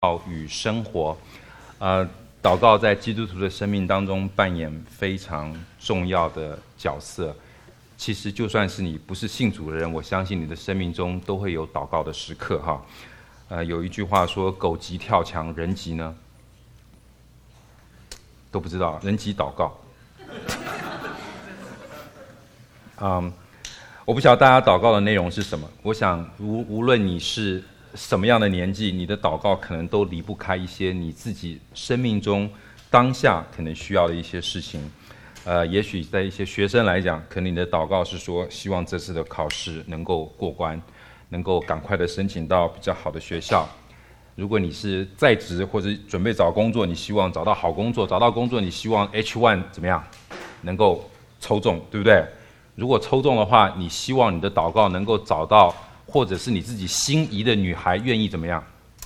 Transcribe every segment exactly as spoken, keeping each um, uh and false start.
告与生活，呃，祷告在基督徒的生命当中扮演非常重要的角色。其实，就算是你不是信主的人，我相信你的生命中都会有祷告的时刻，哈。呃，有一句话说：“狗急跳墙，人急呢？”都不知道，人急祷告。嗯，我不晓得大家祷告的内容是什么。我想无无论你是什么样的年纪，你的祷告可能都离不开一些你自己生命中当下可能需要的一些事情。呃，也许在一些学生来讲，可能你的祷告是说，希望这次的考试能够过关，能够赶快的申请到比较好的学校。如果你是在职或者准备找工作，你希望找到好工作，找到工作你希望 H 一 怎么样，能够抽中，对不对？如果抽中的话，你希望你的祷告能够找到，或者是你自己心仪的女孩愿意怎么样？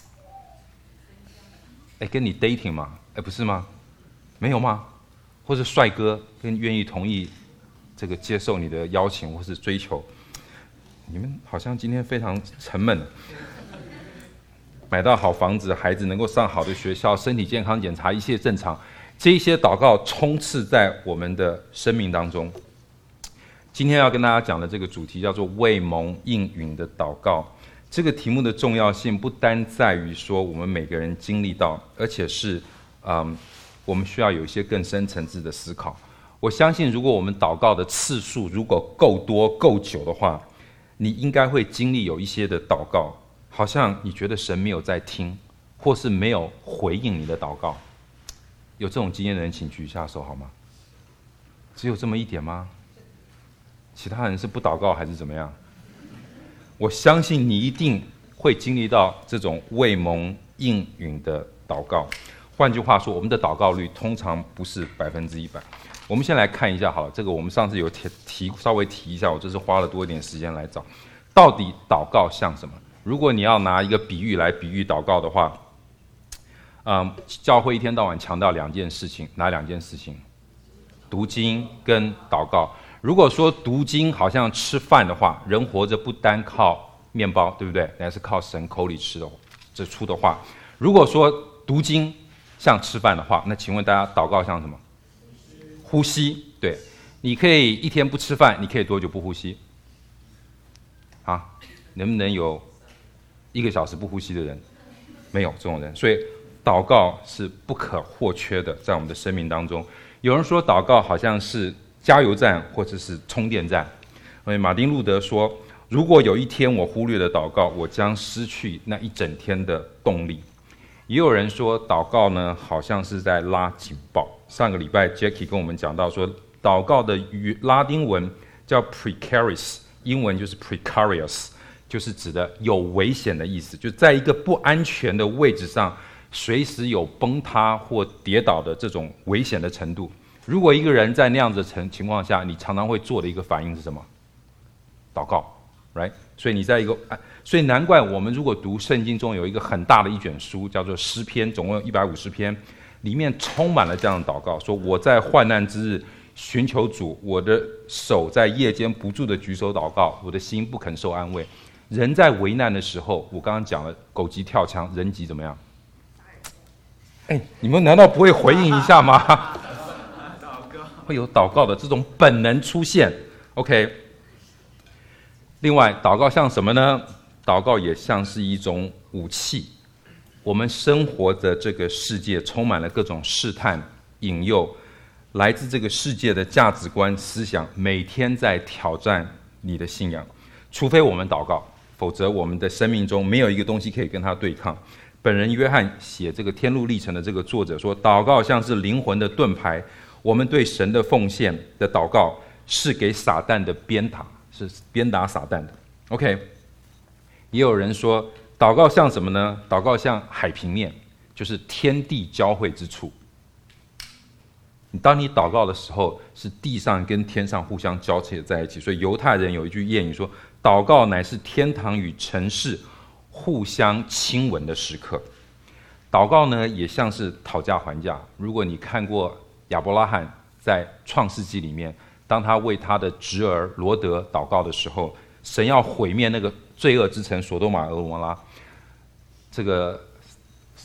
哎，跟你 dating 吗？哎，不是吗？没有吗？或者帅哥跟愿意同意这个接受你的邀请或是追求？你们好像今天非常沉闷。买到好房子，孩子能够上好的学校，身体健康检查一切正常，这一些祷告充斥在我们的生命当中。今天要跟大家讲的这个主题叫做为蒙应允的祷告。这个题目的重要性不单在于说我们每个人经历到，而且是嗯，我们需要有一些更深层次的思考。我相信如果我们祷告的次数如果够多够久的话，你应该会经历有一些的祷告好像你觉得神没有在听，或是没有回应你的祷告。有这种经验的人请举一下手好吗？只有这么一点吗？其他人是不祷告还是怎么样？我相信你一定会经历到这种为蒙应允的祷告。换句话说，我们的祷告率通常不是百分之一百。我们先来看一下好了，这个我们上次有提提稍微提一下，我这次花了多一点时间来找，到底祷告像什么？如果你要拿一个比喻来比喻祷告的话，嗯，教会一天到晚强调两件事情，哪两件事情？读经跟祷告。如果说读经好像吃饭的话，人活着不单靠面包，对不对？还是靠神口里吃的这出的话。如果说读经像吃饭的话，那请问大家祷告像什么？呼吸。对，你可以一天不吃饭，你可以多久不呼吸？啊，能不能有一个小时不呼吸的人？没有这种人。所以祷告是不可或缺的，在我们的生命当中。有人说祷告好像是加油站或者是充电站。因为马丁路德说，如果有一天我忽略了祷告，我将失去那一整天的动力。也有人说祷告呢好像是在拉警报。上个礼拜 Jackie 跟我们讲到说，祷告的语拉丁文叫 precarious， 英文就是 precarious， 就是指的有危险的意思，就在一个不安全的位置上，随时有崩塌或跌倒的这种危险的程度。如果一个人在那样子的情况下，你常常会做的一个反应是什么？祷告 right？ 所以你在一个，所以难怪我们如果读圣经中有一个很大的一卷书叫做诗篇，总共有一百五十篇，里面充满了这样的祷告，说我在患难之日寻求主，我的手在夜间不住的举手祷告，我的心不肯受安慰。人在危难的时候，我刚刚讲了，狗急跳墙，人急怎么样？哎，你们难道不会回应一下吗？会有祷告的这种本能出现 ，OK。另外，祷告像什么呢？祷告也像是一种武器。我们生活的这个世界充满了各种试探、引诱，来自这个世界的价值观、思想，每天在挑战你的信仰。除非我们祷告，否则我们的生命中没有一个东西可以跟它对抗。本人约翰写这个《天路历程》的这个作者说，祷告像是灵魂的盾牌。我们对神的奉献的祷告是给撒旦的鞭打，是鞭打撒旦的。OK， 也有人说祷告像什么呢？祷告像海平面，就是天地交汇之处。当你祷告的时候，是地上跟天上互相交切在一起。所以犹太人有一句谚语说，祷告乃是天堂与尘世互相亲吻的时刻。祷告呢，也像是讨价还价。如果你看过亚伯拉罕在创世纪里面，当他为他的侄儿罗德祷告的时候，神要毁灭那个罪恶之城所多玛俄摩拉，这个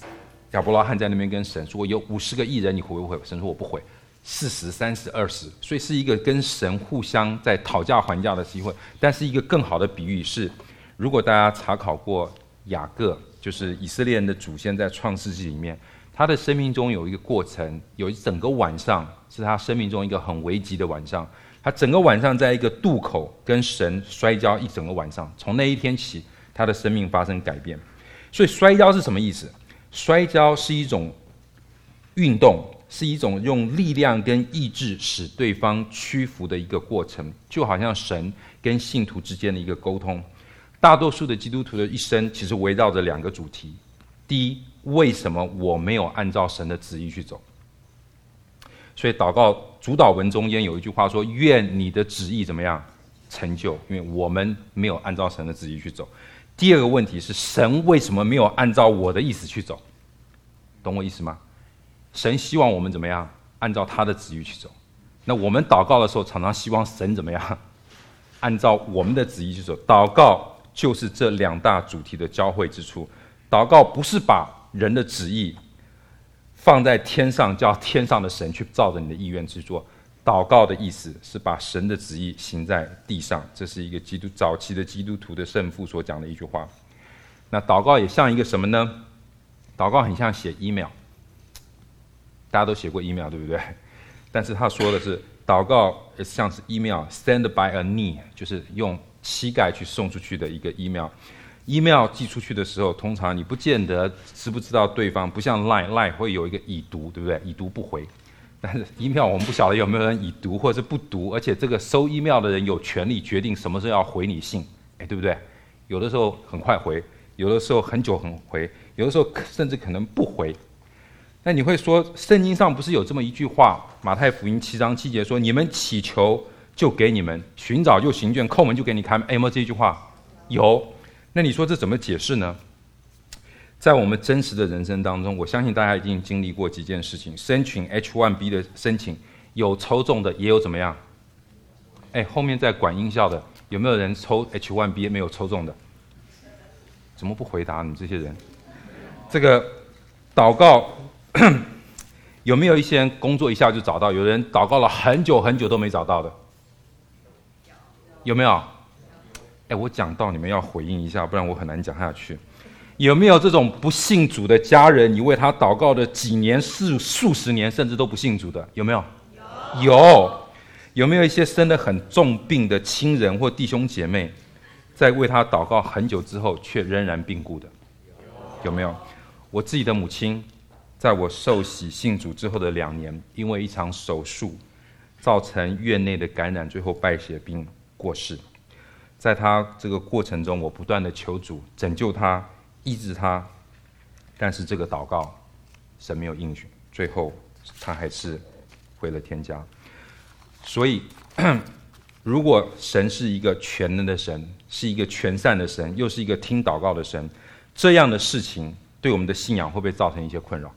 亚伯拉罕在那边跟神说：“有五十个义人，你回不回？”神说：“我不回。”四十、三十、二十，所以是一个跟神互相在讨价还价的机会。但是一个更好的比喻是，如果大家查考过雅各，就是以色列人的祖先，在创世纪里面，他的生命中有一个过程，有一整个晚上是他生命中一个很危急的晚上。他整个晚上在一个渡口跟神摔跤一整个晚上，从那一天起，他的生命发生改变。所以摔跤是什么意思？摔跤是一种运动，是一种用力量跟意志使对方屈服的一个过程，就好像神跟信徒之间的一个沟通。大多数的基督徒的一生其实围绕着两个主题：第一，为什么我没有按照神的旨意去走？所以祷告主导文中间有一句话说：愿你的旨意怎么样成就？因为我们没有按照神的旨意去走。第二个问题是，神为什么没有按照我的意思去走？懂我意思吗？神希望我们怎么样按照他的旨意去走。那我们祷告的时候常常希望神怎么样按照我们的旨意去走。祷告就是这两大主题的交汇之处。祷告不是把人的旨意放在天上，叫天上的神去照着你的意愿去做。祷告的意思是把神的旨意行在地上，这是一个基督早期的基督徒的圣父所讲的一句话。那祷告也像一个什么呢？祷告很像写 email， 大家都写过 email 对不对？但是他说的是，祷告像是 email send by a knee， 就是用膝盖去送出去的一个 email。email 寄出去的时候，通常你不见得知不知道对方，不像 line line 会有一个已读，对不对？已读不回。但是 email 我们不晓得有没有人已读或者是不读，而且这个收 email 的人有权利决定什么时候要回你信，哎，对不对？有的时候很快回，有的时候很久很回，有的时候甚至可能不回。那你会说，圣经上不是有这么一句话？马太福音七章七节说：“你们祈求就给你们，寻找就行卷，叩门就给你开门。”哎，有没有这句话？有。那你说这怎么解释呢？在我们真实的人生当中，我相信大家已经经历过几件事情。申请 H 一 B 的申请，有抽中的，也有怎么样？哎，后面在管音效的，有没有人抽 H 一 B 没有抽中的？怎么不回答你们这些人？这个祷告有没有一些人工作一下就找到？有人祷告了很久很久都没找到的，有没有？哎，我讲到你们要回应一下，不然我很难讲下去。有没有这种不信主的家人，你为他祷告的几年、数数十年，甚至都不信主的？有没有？有。有。有没有一些生得很重病的亲人或弟兄姐妹，在为他祷告很久之后，却仍然病故的？有没有？我自己的母亲，在我受洗信主之后的两年，因为一场手术，造成院内的感染，最后败血病过世。在他这个过程中，我不断的求主拯救他，医治他，但是这个祷告神没有应许，最后他还是回了天家。所以如果神是一个全能的神，是一个全善的神，又是一个听祷告的神，这样的事情对我们的信仰会不会造成一些困扰？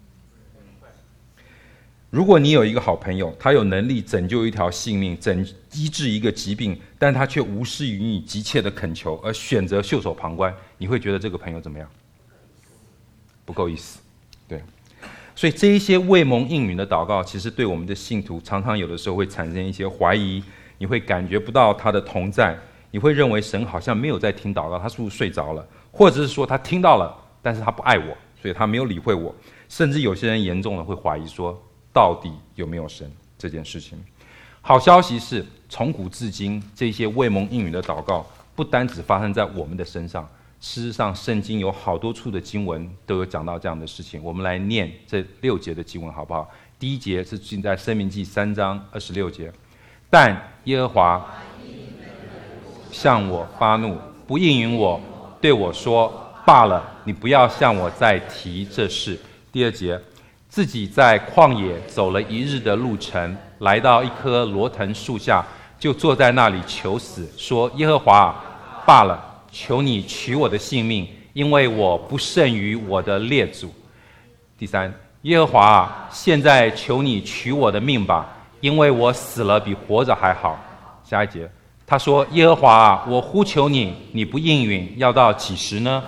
如果你有一个好朋友，他有能力拯救一条性命，拯医治一个疾病，但他却无视于你急切的恳求，而选择袖手旁观，你会觉得这个朋友怎么样？不够意思。对，所以这一些未蒙应允的祷告，其实对我们的信徒常常有的时候会产生一些怀疑，你会感觉不到他的同在，你会认为神好像没有在听祷告，他是不是睡着了？或者是说他听到了，但是他不爱我，所以他没有理会我。甚至有些人严重的会怀疑说，到底有没有神这件事情？好消息是，从古至今，这些未蒙应允的祷告，不单只发生在我们的身上，事实上，圣经有好多处的经文都有讲到这样的事情。我们来念这六节的经文好不好？第一节是记在申命记三章二十六节，但耶和华向我发怒，不应允我，对我说：罢了，你不要向我再提这事。第二节，自己在旷野走了一日的路程，来到一棵罗藤树下，就坐在那里求死，说：耶和华，罢了，求你取我的性命，因为我不胜于我的列祖。第三，耶和华啊，现在求你取我的命吧，因为我死了比活着还好。下一节，他说：耶和华啊，我呼求你，你不应允，要到几时呢？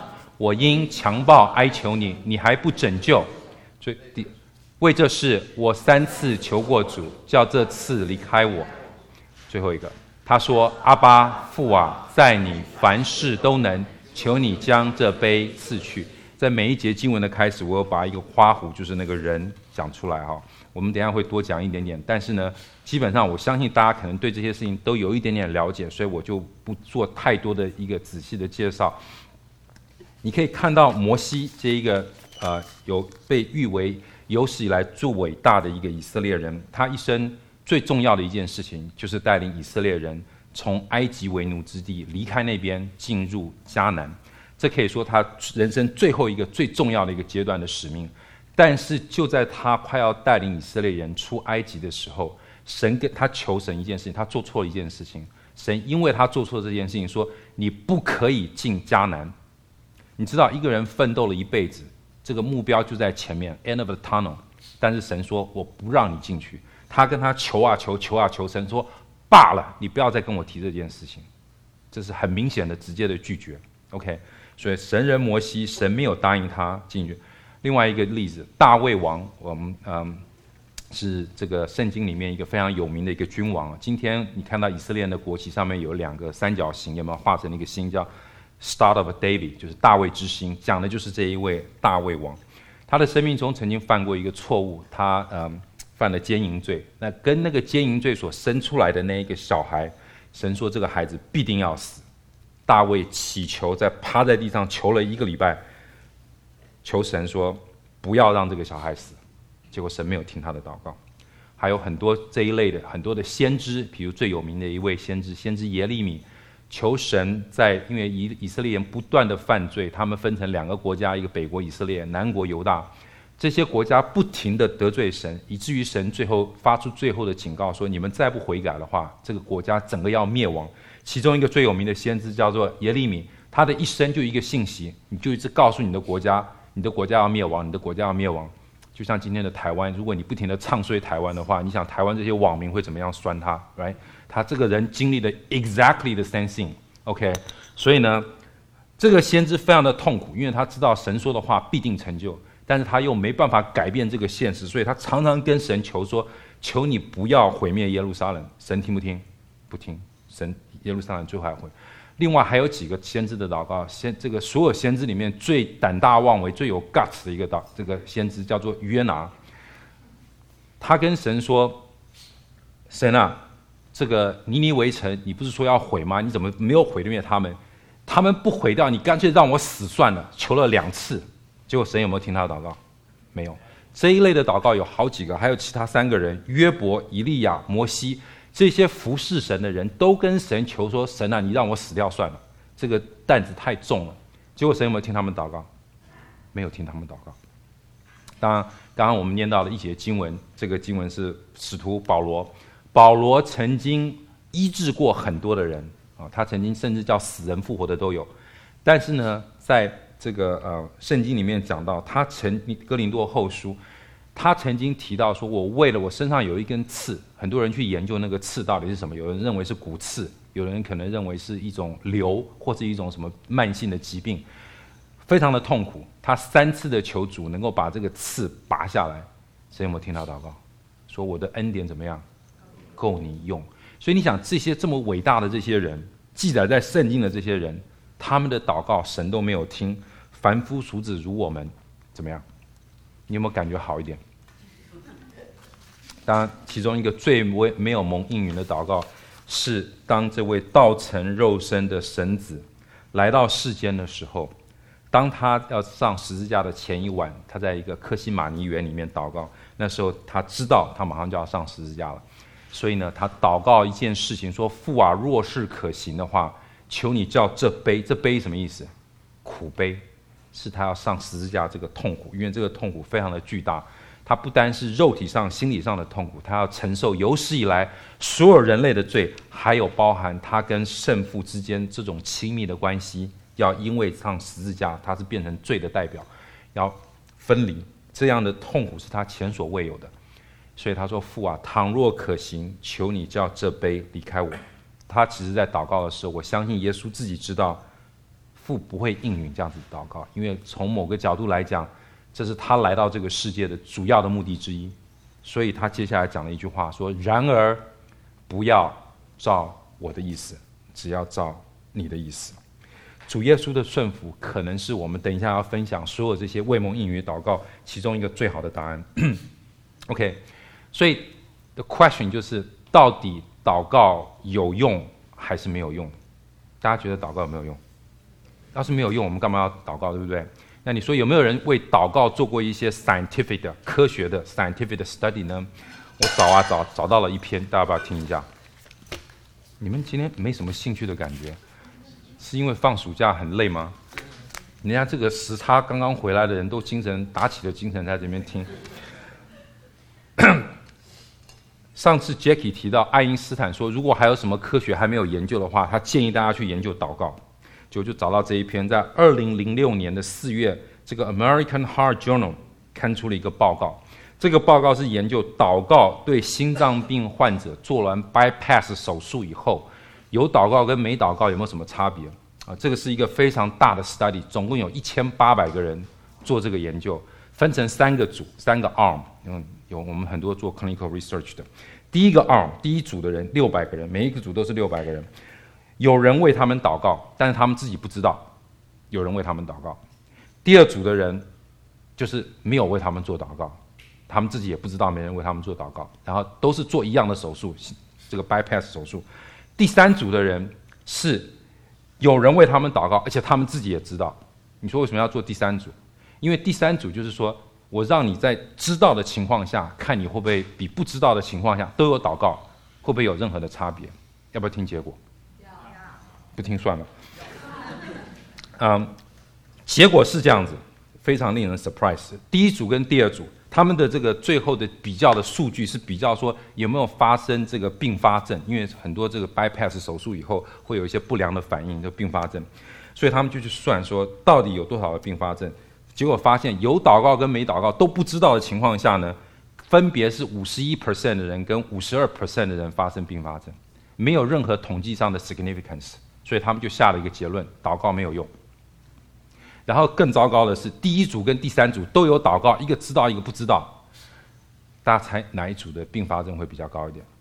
我因强暴哀求你，你还不拯救。所以第为这事，我三次求过主，叫这次离开我。最后一个，他说：阿爸父啊，在你凡事都能，求你将这杯赐去。在每一节经文的开始，我有把一个花弧，就是那个人讲出来哈。我们等一下会多讲一点点，但是呢，基本上我相信大家可能对这些事情都有一点点了解，所以我就不做太多的一个仔细的介绍。你可以看到摩西这一个呃，有被誉为有史以来最伟大的一个以色列人，他一生最重要的一件事情，就是带领以色列人从埃及为奴之地离开那边，进入迦南。这可以说他人生最后一个最重要的一个阶段的使命。但是就在他快要带领以色列人出埃及的时候，神跟他求神一件事情，他做错了一件事情。神因为他做错这件事情，说你不可以进迦南。你知道一个人奋斗了一辈子，这个目标就在前面 end of the tunnel， 但是神说我不让你进去。他跟他求啊求求啊求，神说罢了，你不要再跟我提这件事情。这是很明显的直接的拒绝。 OK， 所以神人摩西，神没有答应他进去。另外一个例子，大卫王，我们嗯是这个圣经里面一个非常有名的一个君王。今天你看到以色列人的国旗上面有两个三角形，有没有画成一个星，叫 Star of David， 就是大卫之星，讲的就是这一位大卫王。他的生命中曾经犯过一个错误，他嗯犯了奸淫罪。那跟那个奸淫罪所生出来的那一个小孩，神说这个孩子必定要死。大卫祈求，在趴在地上求了一个礼拜，求神说不要让这个小孩死。结果神没有听他的祷告。还有很多这一类的很多的先知，比如最有名的一位先知，先知耶利米，求神在因为以以色列人不断的犯罪，他们分成两个国家，一个北国以色列，南国犹大，这些国家不停的得罪神，以至于神最后发出最后的警告，说你们再不悔改的话，这个国家整个要灭亡。其中一个最有名的先知叫做耶利米，他的一生就一个信息，你就一直告诉你的国家，你的国家要灭亡，你的国家要灭亡。就像今天的台湾，如果你不停的唱衰台湾的话，你想台湾这些网民会怎么样酸他 right？ 他这个人经历了 exactly the same thing OK， 所以呢这个先知非常的痛苦，因为他知道神说的话必定成就，但是他又没办法改变这个现实，所以他常常跟神求说，求你不要毁灭耶路撒冷。神听不听？不听。神耶路撒冷最后还毁。另外还有几个先知的祷告，先这个所有先知里面最胆大妄为、最有 guts 的一个祷，这个先知叫做约拿。他跟神说：“神啊，这个尼尼微城，你不是说要毁吗？你怎么没有毁灭他们？他们不毁掉，你干脆让我死算了。”求了两次，结果神有没有听他的祷告？没有。这一类的祷告有好几个，还有其他三个人：约伯、以利亚、摩西。这些服侍神的人都跟神求说：“神啊，你让我死掉算了，这个担子太重了。”结果神有没有听他们祷告？没有听他们祷告。当然，刚刚我们念到了一节经文，这个经文是使徒保罗。保罗曾经医治过很多的人啊，他曾经甚至叫死人复活的都有。但是呢，在这个呃圣经里面讲到，他曾哥林多后书。他曾经提到说，我为了我身上有一根刺，很多人去研究那个刺到底是什么，有人认为是骨刺，有人可能认为是一种瘤或是一种什么慢性的疾病，非常的痛苦。他三次的求主能够把这个刺拔下来。谁有没有听他祷告？说我的恩典怎么样，够你用。所以你想，这些这么伟大的这些人，记载在圣经的这些人，他们的祷告神都没有听。凡夫俗子如我们，怎么样？你有没有感觉好一点？当然，其中一个最没有蒙应允的祷告，是当这位道成肉身的神子来到世间的时候，当他要上十字架的前一晚，他在一个客西马尼园里面祷告。那时候他知道他马上就要上十字架了，所以呢，他祷告一件事情，说：“父啊，若是可行的话，求你叫这杯，这杯什么意思？苦杯。”是他要上十字架这个痛苦，因为这个痛苦非常的巨大，他不单是肉体上、心理上的痛苦，他要承受有史以来所有人类的罪，还有包含他跟圣父之间这种亲密的关系，要因为上十字架，他是变成罪的代表，要分离，这样的痛苦是他前所未有的。所以他说：“父啊，倘若可行，求你叫这杯离开我。”他其实在祷告的时候，我相信耶稣自己知道父不会应允这样子祷告，因为从某个角度来讲，这是他来到这个世界的主要的目的之一。所以他接下来讲了一句话说：然而不要照我的意思，只要照你的意思。主耶稣的顺服可能是我们等一下要分享所有这些未蒙应允祷告其中一个最好的答案。OK， 所以 the question 就是到底祷告有用还是没有用？大家觉得祷告有没有用？要是没有用，我们干嘛要祷告，对不对？那你说有没有人为祷告做过一些 scientific 的科学的 scientific 的 study 呢？我找啊找，找到了一篇，大家要不要听一下？你们今天没什么兴趣的感觉，是因为放暑假很累吗？人家这个时差刚刚回来的人都精神打起了精神在这边听。上次 Jackie 提到爱因斯坦说，如果还有什么科学还没有研究的话，他建议大家去研究祷告。就就找到这一篇，在二零零六年的四月，这个 American Heart Journal 刊出了一个报告。这个报告是研究祷告对心脏病患者做完 bypass 手术以后，有祷告跟没祷告有没有什么差别啊？这个是一个非常大的 study， 总共有一千八百个人做这个研究，分成三个组，三个 arm， 嗯，有我们很多做 clinical research 的。第一个 arm， 第一组的人六百个人，每一个组都是六百个人，有人为他们祷告，但是他们自己不知道有人为他们祷告。第二组的人就是没有为他们做祷告，他们自己也不知道没人为他们做祷告，然后都是做一样的手术，这个 bypass 手术。第三组的人是有人为他们祷告，而且他们自己也知道。你说为什么要做第三组？因为第三组就是说我让你在知道的情况下，看你会不会比不知道的情况下都有祷告，会不会有任何的差别？要不要听结果？不听算了。嗯，结果是这样子，非常令人 surprise。第一组跟第二组，他们的这个最后的比较的数据是比较说有没有发生这个并发症，因为很多这个 bypass 手术以后会有一些不良的反应，就并发症，所以他们就去算说到底有多少的并发症。结果发现有祷告跟没祷告都不知道的情况下呢，分别是 百分之五十一 的人跟 百分之五十二 的人发生并发症，没有任何统计上的 significance， 所以他们就下了一个结论：祷告没有用。然后更糟糕的是，第一组跟第三组都有祷告，一个知道一个不知道。大家猜哪一组的并发症会比较高一点？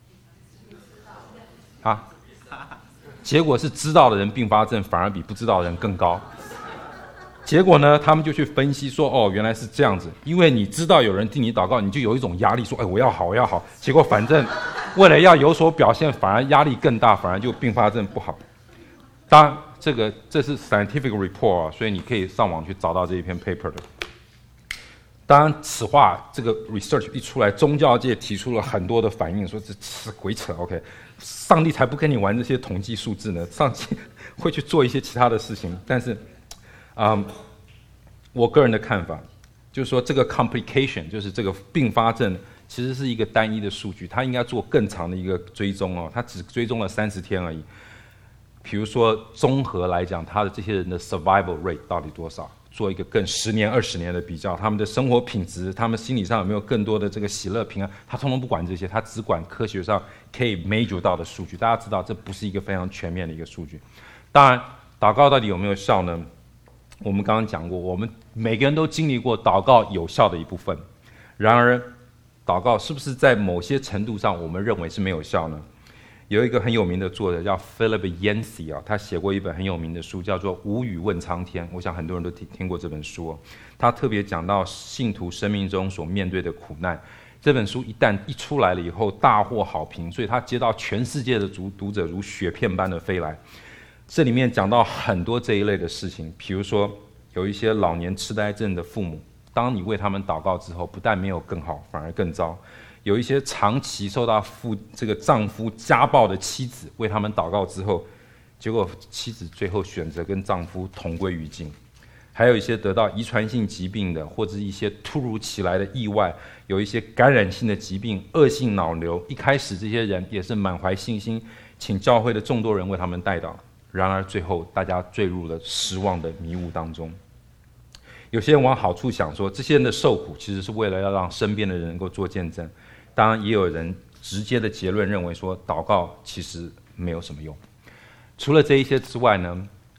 啊？结果是知道的人并发症反而比不知道的人更高。结果呢，他们就去分析说，哦，原来是这样子，因为你知道有人替你祷告，你就有一种压力说，哎，我要好，我要好。结果反正为了要有所表现，反而压力更大，反而就并发症不好。当然，这个这是 scientific report 啊，所以你可以上网去找到这一篇 paper 的。当然，此话这个 research 一出来，宗教界提出了很多的反应，说这是鬼扯 ，OK， 上帝才不跟你玩这些统计数字呢，上帝会去做一些其他的事情。但是，嗯，我个人的看法就是说，这个 complication 就是这个并发症，其实是一个单一的数据，它应该做更长的一个追踪哦，它只追踪了三十天而已。比如说，综合来讲，他的这些人的 survival rate 到底多少？做一个更十年、二十年的比较，他们的生活品质，他们心理上有没有更多的这个喜乐平安？他通通不管这些，他只管科学上可以 measure 到的数据。大家知道，这不是一个非常全面的一个数据。当然，祷告到底有没有效呢？我们刚刚讲过，我们每个人都经历过祷告有效的一部分。然而，祷告是不是在某些程度上我们认为是没有效呢？有一个很有名的作者叫 Philip Yancey 啊，他写过一本很有名的书，叫做《无语问苍天》。我想很多人都听听过这本书哦。他特别讲到信徒生命中所面对的苦难。这本书一旦一出来了以后，大获好评，所以他接到全世界的读读者如雪片般的飞来。这里面讲到很多这一类的事情，比如说有一些老年痴呆症的父母，当你为他们祷告之后，不但没有更好，反而更糟。有一些长期受到父这个丈夫家暴的妻子，为他们祷告之后，结果妻子最后选择跟丈夫同归于尽。还有一些得到遗传性疾病的，或者一些突如其来的意外，有一些感染性的疾病、恶性脑瘤。一开始这些人也是满怀信心，请教会的众多人为他们代祷，然而最后大家坠入了失望的迷雾当中。有些人往好处想说，这些人的受苦其实是为了要让身边的人能够做见证。当然，也有人直接的结论认为说，祷告其实没有什么用。除了这一些之外呢，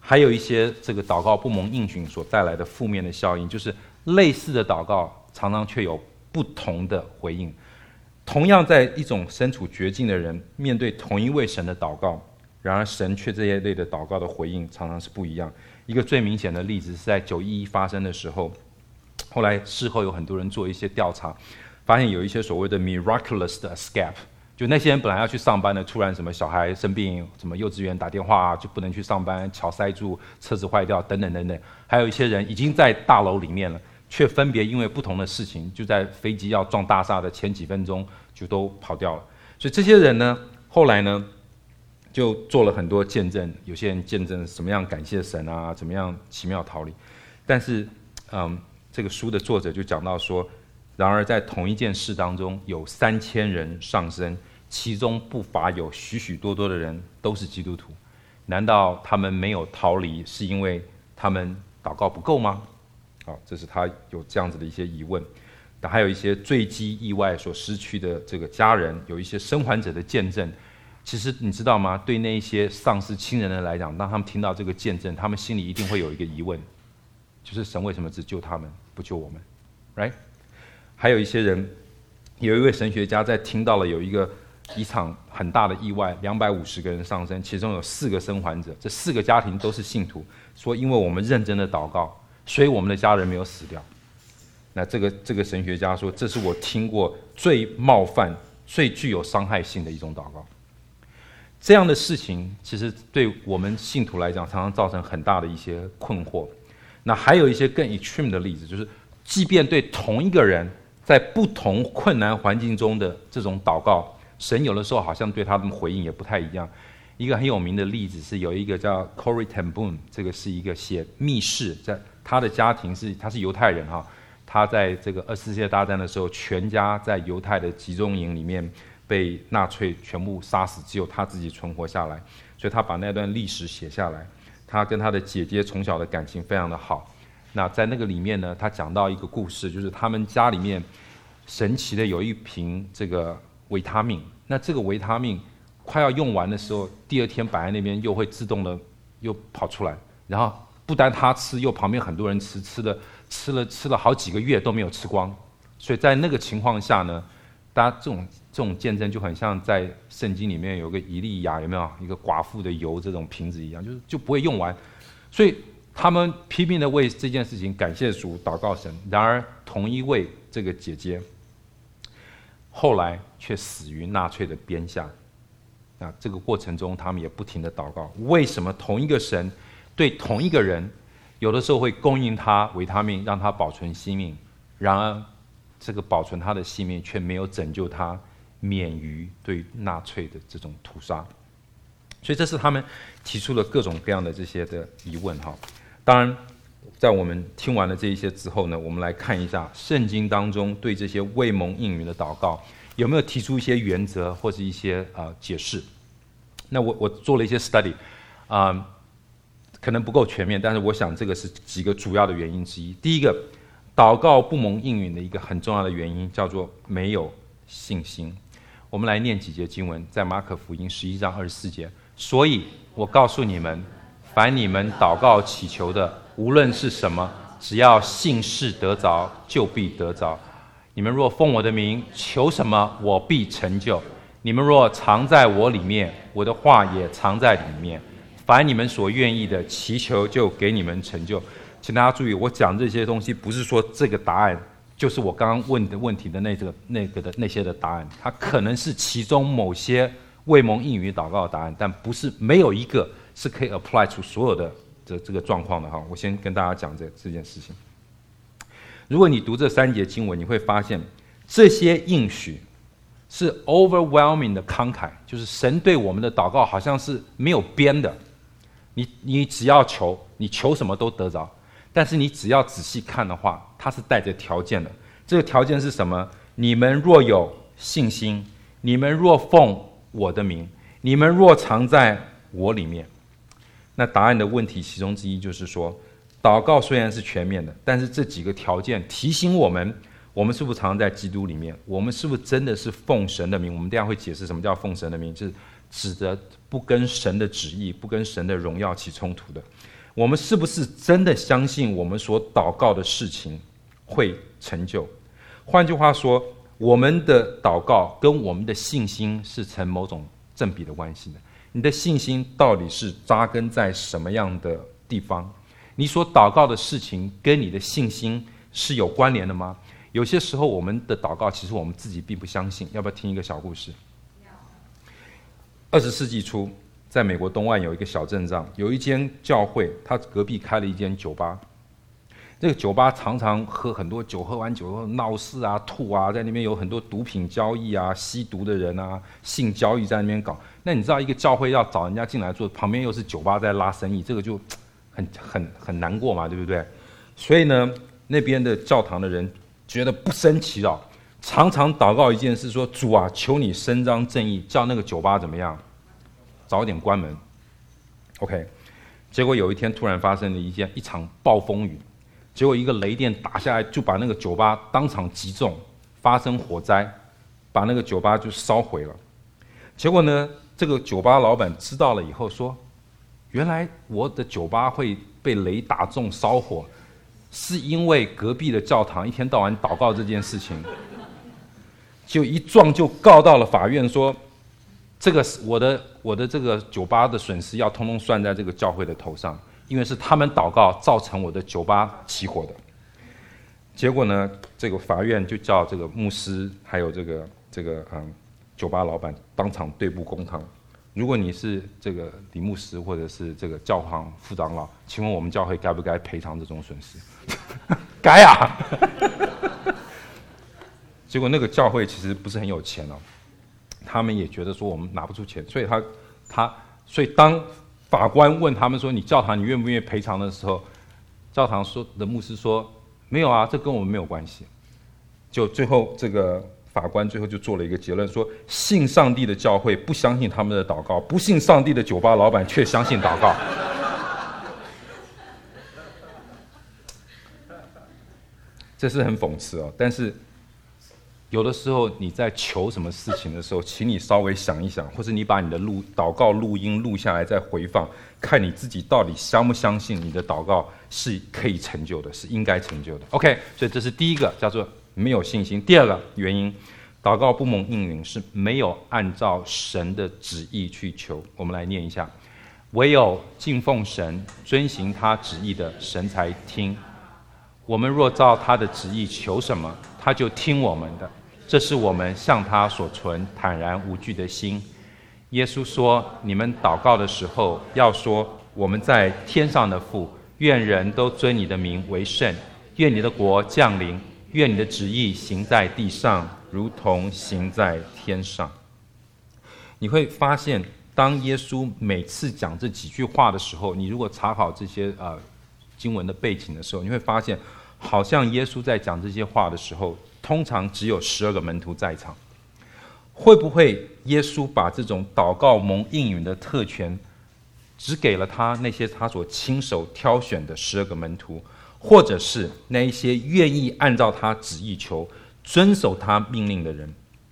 还有一些这个祷告不蒙应许所带来的负面的效应，就是类似的祷告常常却有不同的回应。同样在一种身处绝境的人面对同一位神的祷告，然而神却这一类的祷告的回应常常是不一样。一个最明显的例子是在九一一发生的时候，后来事后有很多人做一些调查，发现有一些所谓的 miraculous 的 escape， 就那些人本来要去上班的，突然什么小孩生病，什么幼稚园打电话就不能去上班，桥塞住，车子坏掉等等等等。还有一些人已经在大楼里面了，却分别因为不同的事情，就在飞机要撞大厦的前几分钟就都跑掉了。所以这些人呢，后来呢就做了很多见证，有些人见证怎么样感谢神啊，怎么样奇妙逃离。但是嗯，这个书的作者就讲到说，然而在同一件事当中有三千人上升，其中不乏有许许多多的人都是基督徒，难道他们没有逃离是因为他们祷告不够吗？好，这是他有这样子的一些疑问。还有一些坠机意外所失去的这个家人，有一些生还者的见证。其实你知道吗？对那些丧失亲人的来讲，当他们听到这个见证，他们心里一定会有一个疑问，就是神为什么只救他们不救我们 right？ 还有一些人，有一位神学家在听到了有一个一场很大的意外，两百五十个人丧生，其中有四个生还者，这四个家庭都是信徒，说因为我们认真的祷告，所以我们的家人没有死掉。那这个这个神学家说，这是我听过最冒犯、最具有伤害性的一种祷告。这样的事情其实对我们信徒来讲常常造成很大的一些困惑。那还有一些更 extreme 的例子，就是即便对同一个人在不同困难环境中的这种祷告，神有的时候好像对他们回应也不太一样。一个很有名的例子是有一个叫 Corrie ten Boom， 这个是一个写密室，在他的家庭是他是犹太人哈，他在这个二次世界大战的时候，全家在犹太的集中营里面被纳粹全部杀死，只有他自己存活下来，所以他把那段历史写下来。他跟他的姐姐从小的感情非常的好。那在那个里面呢，他讲到一个故事，就是他们家里面神奇的有一瓶这个维他命，那这个维他命快要用完的时候，第二天摆在那边又会自动的又跑出来，然后不单他吃，又旁边很多人吃，吃了吃了吃了好几个月都没有吃光。所以在那个情况下呢，大家这种这种见证就很像在圣经里面有个以利亚，有没有一个寡妇的油这种瓶子一样，就是就不会用完。所以他们拼命的为这件事情感谢主、祷告神。然而同一位这个姐姐，后来却死于纳粹的鞭下。那这个过程中，他们也不停的祷告：为什么同一个神对同一个人，有的时候会供应他维他命，让他保存性命，然而这个保存他的性命却没有拯救他免于对纳粹的这种屠杀。所以这是他们提出了各种各样的这些的疑问哈。当然在我们听完了这一些之后呢，我们来看一下圣经当中对这些未蒙应允的祷告有没有提出一些原则或是一些呃解释。那我我做了一些 study 啊、呃，可能不够全面，但是我想这个是几个主要的原因之一。第一个，祷告不蒙应允的一个很重要的原因叫做没有信心。我们来念几节经文，在马可福音十一章二十四节。所以我告诉你们，凡你们祷告祈求的，无论是什么，只要信是得着，就必得着。你们若奉我的名求什么，我必成就。你们若藏在我里面，我的话也藏在里面。凡你们所愿意的，祈求就给你们成就。请大家注意，我讲这些东西不是说这个答案就是我刚刚问的问题的那个那个的那些的答案，它可能是其中某些未蒙应允祷告的答案，但不是没有一个是可以 apply 出所有的这这个状况的哈。我先跟大家讲这这件事情。如果你读这三节经文，你会发现这些应许是 overwhelming 的慷慨，就是神对我们的祷告好像是没有边的，你你只要求，你求什么都得着。但是你只要仔细看的话，它是带着条件的。这个条件是什么？你们若有信心，你们若奉我的名，你们若藏在我里面。那答案的问题其中之一就是说，祷告虽然是全面的，但是这几个条件提醒我们，我们是不是藏在基督里面？我们是不是真的是奉神的名？我们等一下会解释什么叫奉神的名，就是指的不跟神的旨意、不跟神的荣耀起冲突的。 我们是不是真的相信我们所祷告的事情会成就？换句话说，我们的祷告跟我们的信心是成某种正比的关系的。你的信心到底是扎根在什么样的地方？你所祷告的事情跟你的信心是有关联的吗？有些时候我们的祷告其实我们自己并不相信。要不要听一个小故事？二十世纪初，在美国东岸有一个小镇上，有一间教会，它隔壁开了一间酒吧。这个酒吧常常喝很多酒，喝完酒后闹事啊、吐啊，在那边有很多毒品交易啊、吸毒的人啊、性交易在那边搞。那你知道一个教会要找人家进来做，旁边又是酒吧在拉生意，这个就很很很难过嘛，对不对？所以呢，那边的教堂的人觉得不胜其扰，常常祷告一件事，说：主啊，求你伸张正义，叫那个酒吧怎么样，早点关门。OK， 结果有一天突然发生了一件一场暴风雨，结果一个雷电打下来，就把那个酒吧当场击中，发生火灾，把那个酒吧就烧毁了。结果呢，这个酒吧老板知道了以后说：原来我的酒吧会被雷打中烧火，是因为隔壁的教堂一天到晚祷告这件事情。就一状就告到了法院，说这个我的我的这个酒吧的损失要通通算在这个教会的头上，因为是他们祷告造成我的酒吧起火的。结果呢，这个法院就叫这个牧师还有这个这个嗯酒吧老板当场对簿公堂。如果你是这个李牧师或者是这个教皇副长老，请问我们教会该不该赔偿这种损失？该啊！结果那个教会其实不是很有钱哦，他们也觉得说我们拿不出钱，所以他他所以当法官问他们说：“你教堂你愿不愿意赔偿的时候，教堂说的牧师说没有啊，这跟我们没有关系。”就最后这个法官最后就做了一个结论，说信上帝的教会不相信他们的祷告，不信上帝的酒吧老板却相信祷告。这是很讽刺哦，但是有的时候你在求什么事情的时候，请你稍微想一想，或是你把你的录祷告录音录下来再回放，看你自己到底相不相信你的祷告是可以成就的，是应该成就的。 OK， 所以这是第一个，叫做没有信心。第二个原因，祷告不蒙应允，是没有按照神的旨意去求。我们来念一下：唯有敬奉神，遵行他旨意的，神才听。我们若照他的旨意求什么，他就听我们的。这是我们向他所存坦然无惧的心。耶稣说：你们祷告的时候，要说：我们在天上的父，愿人都尊你的名为圣，愿你的国降临，愿你的旨意行在地上，如同行在天上。你会发现，当耶稣每次讲这几句话的时候，你如果查考这些呃经文的背景的时候，你会发现，好像耶稣在讲这些话的时候，通常只有十二个门徒在场。会不会耶稣把这种祷告蒙应允的特权，只给了他那些他所亲手挑选的十二个门徒，或者是那一些愿意按照他旨意求、遵守他命令的人，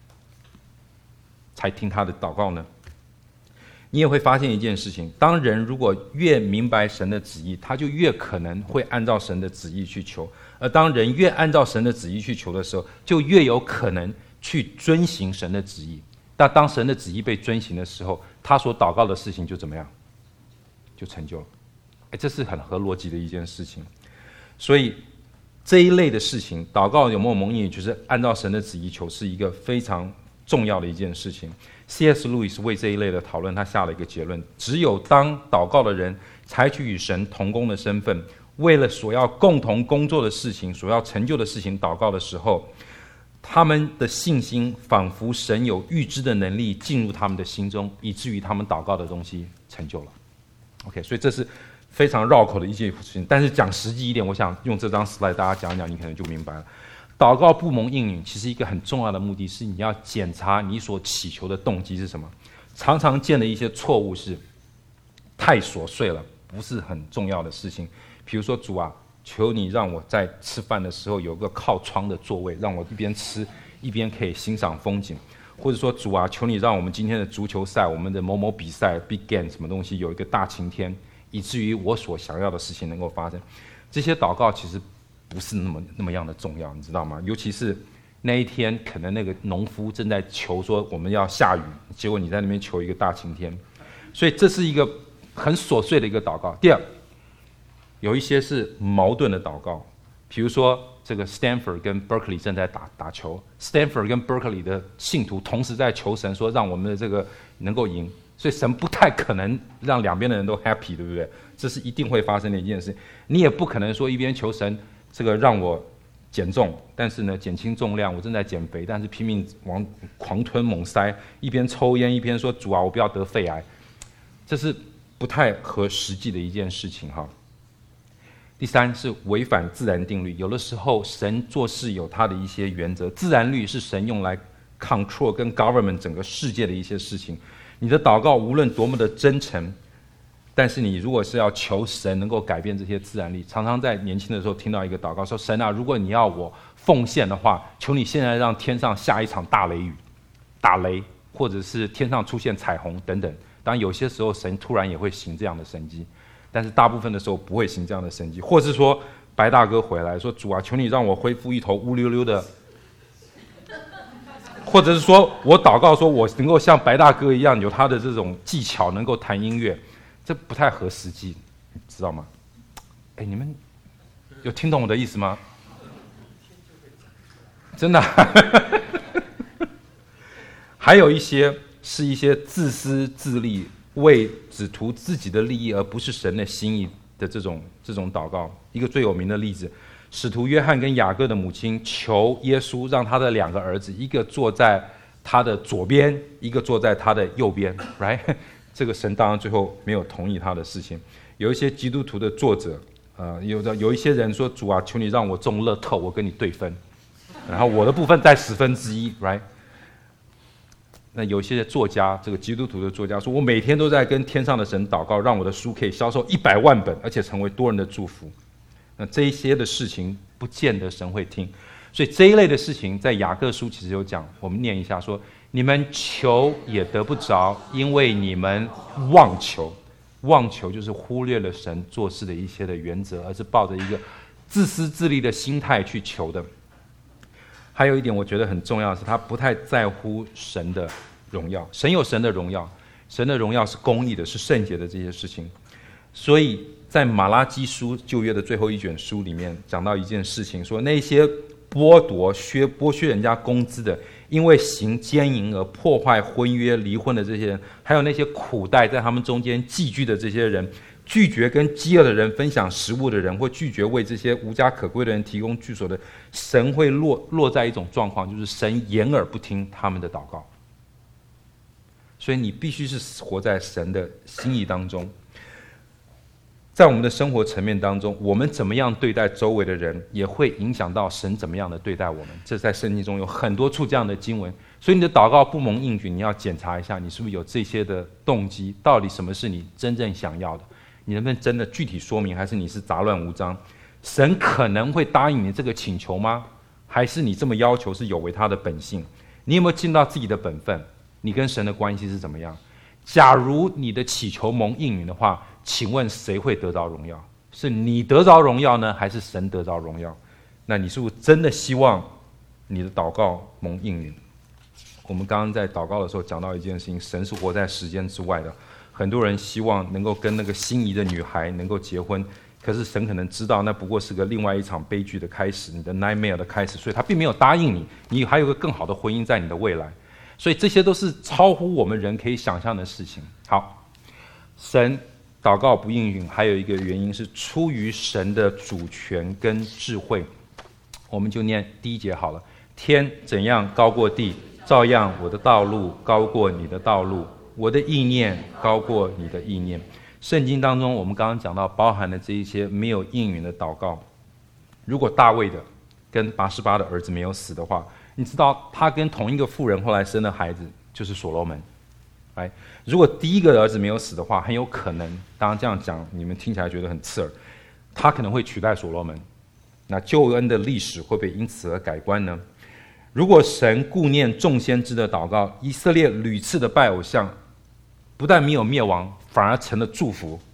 才听他的祷告呢？你也会发现一件事情，当人如果越明白神的旨意，他就越可能会按照神的旨意去求，而当人越按照神的旨意去求的时候，就越有可能去遵行神的旨意。但当神的旨意被遵行的时候，他所祷告的事情就怎么样？就成就了。哎，这是很合逻辑的一件事情。所以这一类的事情，祷告有没有蒙应允，就是按照神的旨意求，是一个非常重要的一件事情。C S 路易斯为这一类的讨论，他下了一个结论：只有当祷告的人采取与神同工的身份，为了所要共同工作的事情、所要成就的事情祷告的时候，他们的信心仿佛神有预知的能力进入他们的心中，以至于他们祷告的东西成就了。OK， 所以这是非常绕口的一件事情，但是讲实际一点，我想用这张 slide 大家讲讲，你可能就明白了。祷告不蒙应允，其实一个很重要的目的是你要检查你所祈求的动机是什么。常常见的一些错误是太琐碎了，不是很重要的事情。比如说，主啊，求你让我在吃饭的时候有个靠窗的座位，让我一边吃一边可以欣赏风景。或者说，主啊，求你让我们今天的足球赛，我们的某某比赛 big game 什么东西有一个大晴天， 以至于我所想要的事情能够发生。这些祷告其实不是那么那么样的重要，你知道吗？尤其是那一天，可能那个农夫正在求说我们要下雨，结果你在那边求一个大晴天，所以这是一个很琐碎的一个祷告。第二，有一些是矛盾的祷告，比如说这个 Stanford 跟 Berkeley 正在打打球 ，Stanford 跟 Berkeley 的信徒同时在求神说让我们的这个能够赢，所以神不太可能让两边的人都 happy， 对不对？这是一定会发生的一件事。你也不可能说一边求神这个让我减重，但是呢减轻重量，我正在减肥，但是拼命往狂吞猛塞，一边抽烟一边说主啊我不要得肺癌，这是不太合实际的一件事情哈。第三是违反自然定律，有的时候神做事有他的一些原则，自然律是神用来 control 跟 government 整个世界的一些事情。你的祷告无论多么的真诚，但是你如果是要求神能够改变这些自然律，常常在年轻的时候听到一个祷告说，神啊，如果你要我奉献的话，求你现在让天上下一场大雷雨，打雷，或者是天上出现彩虹等等。当然有些时候神突然也会行这样的神迹，但是大部分的时候不会行这样的神迹。或是说白大哥回来说，主啊，求你让我恢复一头乌溜溜的，或者是说我祷告说我能够像白大哥一样有他的这种技巧，能够弹音乐，这不太合实际，你知道吗？哎，你们有听懂我的意思吗？真的、啊、还有一些是一些自私自利，为只图自己的利益而不是神的心意的这种这种祷告。一个最有名的例子，使徒约翰跟雅各的母亲求耶稣让他的两个儿子，一个坐在他的左边，一个坐在他的右边 right？ 这个神当然最后没有同意他的事情。有一些基督徒的作者呃，有的有一些人说，主啊，求你让我中乐透，我跟你对分，然后我的部分在十分之一 right？那有些作家，这个基督徒的作家说，我每天都在跟天上的神祷告，让我的书可以销售一百万本，而且成为多人的祝福。那这一些的事情不见得神会听，所以这一类的事情在雅各书其实有讲，我们念一下说，你们求也得不着，因为你们妄求。妄求就是忽略了神做事的一些的原则，而是抱着一个自私自利的心态去求的。还有一点我觉得很重要的是，他不太在乎神的荣耀。神有神的荣耀，神的荣耀是公义的，是圣洁的这些事情。所以在马拉基书旧约的最后一卷书里面讲到一件事情，说那些剥夺削剥削人家工资的，因为行奸淫而破坏婚约离婚的这些人，还有那些苦待在他们中间寄居的这些人，拒绝跟饥饿的人分享食物的人，或拒绝为这些无家可归的人提供居所的，神会落落在一种状况，就是神掩耳不听他们的祷告。所以你必须是活在神的心意当中。在我们的生活层面当中，我们怎么样对待周围的人，也会影响到神怎么样的对待我们。这在圣经中有很多处这样的经文。所以你的祷告不蒙应允，你要检查一下你是不是有这些的动机，到底什么是你真正想要的，你能不能真的具体说明，还是你是杂乱无章？神可能会答应你这个请求吗？还是你这么要求是有违他的本性？你有没有尽到自己的本分？你跟神的关系是怎么样？假如你的祈求蒙应允的话，请问谁会得着荣耀？是你得着荣耀呢，还是神得着荣耀？那你是不是真的希望你的祷告蒙应允？我们刚刚在祷告的时候讲到一件事情，神是活在时间之外的。很多人希望能够跟那个心仪的女孩能够结婚，可是神可能知道那不过是个另外一场悲剧的开始，你的 nightmare 的开始，所以他并没有答应你，你还有个更好的婚姻在你的未来。所以这些都是超乎我们人可以想象的事情。好，神祷告不应允，还有一个原因是出于神的主权跟智慧。我们就念第一节好了。天怎样高过地，照样我的道路高过你的道路，我的意念高过你的意念。圣经当中我们刚刚讲到包含了这一些没有应允的祷告。如果大卫的跟拔示巴的儿子没有死的话，你知道他跟同一个妇人后来生的孩子就是所罗门。right？ 如果第一个儿子没有死的话，很有可能，当然这样讲你们听起来觉得很刺耳，他可能会取代所罗门。那救恩的历史会不会因此而改观呢？如果神顾念众先知的祷告，以色列屡次的拜偶像，不但没有灭亡，反而成了祝福，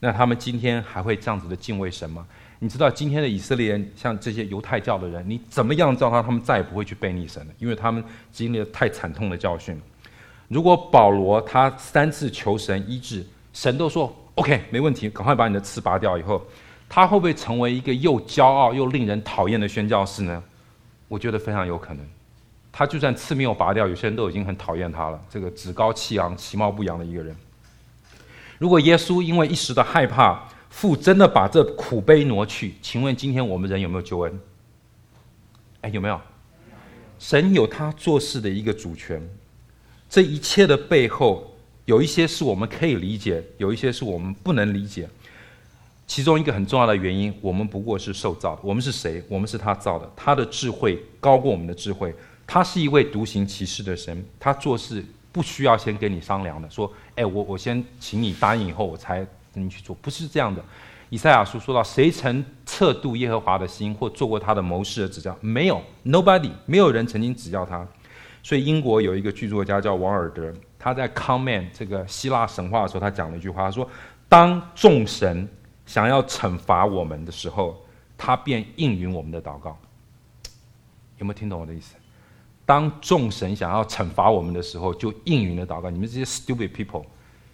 那他们今天还会这样子的敬畏神吗？你知道今天的以色列人，像这些犹太教的人，你怎么样叫他，他们再也不会去背逆神了，因为他们经历了太惨痛的教训。如果保罗他三次求神医治，神都说 OK 没问题，赶快把你的刺拔掉以后，他会不会成为一个又骄傲又令人讨厌的宣教士呢？我觉得非常有可能。他就算刺没有拔掉，有些人都已经很讨厌他了，这个趾高气昂其貌不扬的一个人。如果耶稣因为一时的害怕，父真的把这苦杯挪去，请问今天我们人有没有救恩？哎，有没有？神有他做事的一个主权，这一切的背后，有一些是我们可以理解，有一些是我们不能理解。其中一个很重要的原因，我们不过是受造的。我们是谁？我们是他造的，他的智慧高过我们的智慧，他是一位独行其事的神，他做事不需要先跟你商量的，说，哎，我我先请你答应以后，我才跟你去做，不是这样的。以赛亚书说到，谁曾测度耶和华的心，或做过他的谋士的指教？没有 ，nobody， 没有人曾经指教他。所以英国有一个剧作家叫王尔德，他在 comment 这个希腊神话的时候，他讲了一句话，他说：当众神想要惩罚我们的时候，他便应允我们的祷告。有没有听懂我的意思？当众神想要惩罚我们的时候，就应允了祷告。你们这些 stupid people，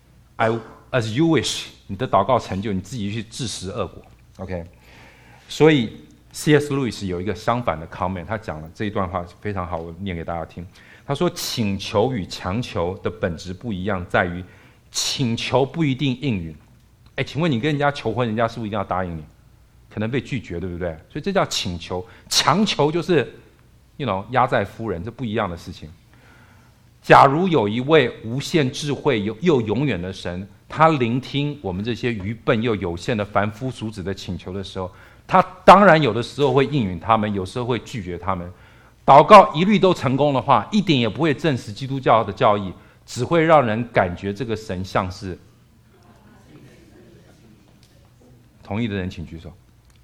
I as you wish， 你的祷告成就，你自己去自食恶果。OK， 所以 C S Lewis 有一个相反的 comment， 他讲了这一段话非常好，我念给大家听。他说，请求与强求的本质不一样，在于请求不一定应允。哎，请问你跟人家求婚，人家是不是一定要答应你？可能被拒绝，对不对？所以这叫请求，强求就是you know 压寨夫人，这不一样的事情。假如有一位无限智慧又又永远的神，他聆听我们这些愚笨又有限的凡夫俗子的请求的时候，他当然有的时候会应允他们，有时候会拒绝他们。祷告一律都成功的话，一点也不会证实基督教的教义，只会让人感觉这个神像是。同意的人请举手。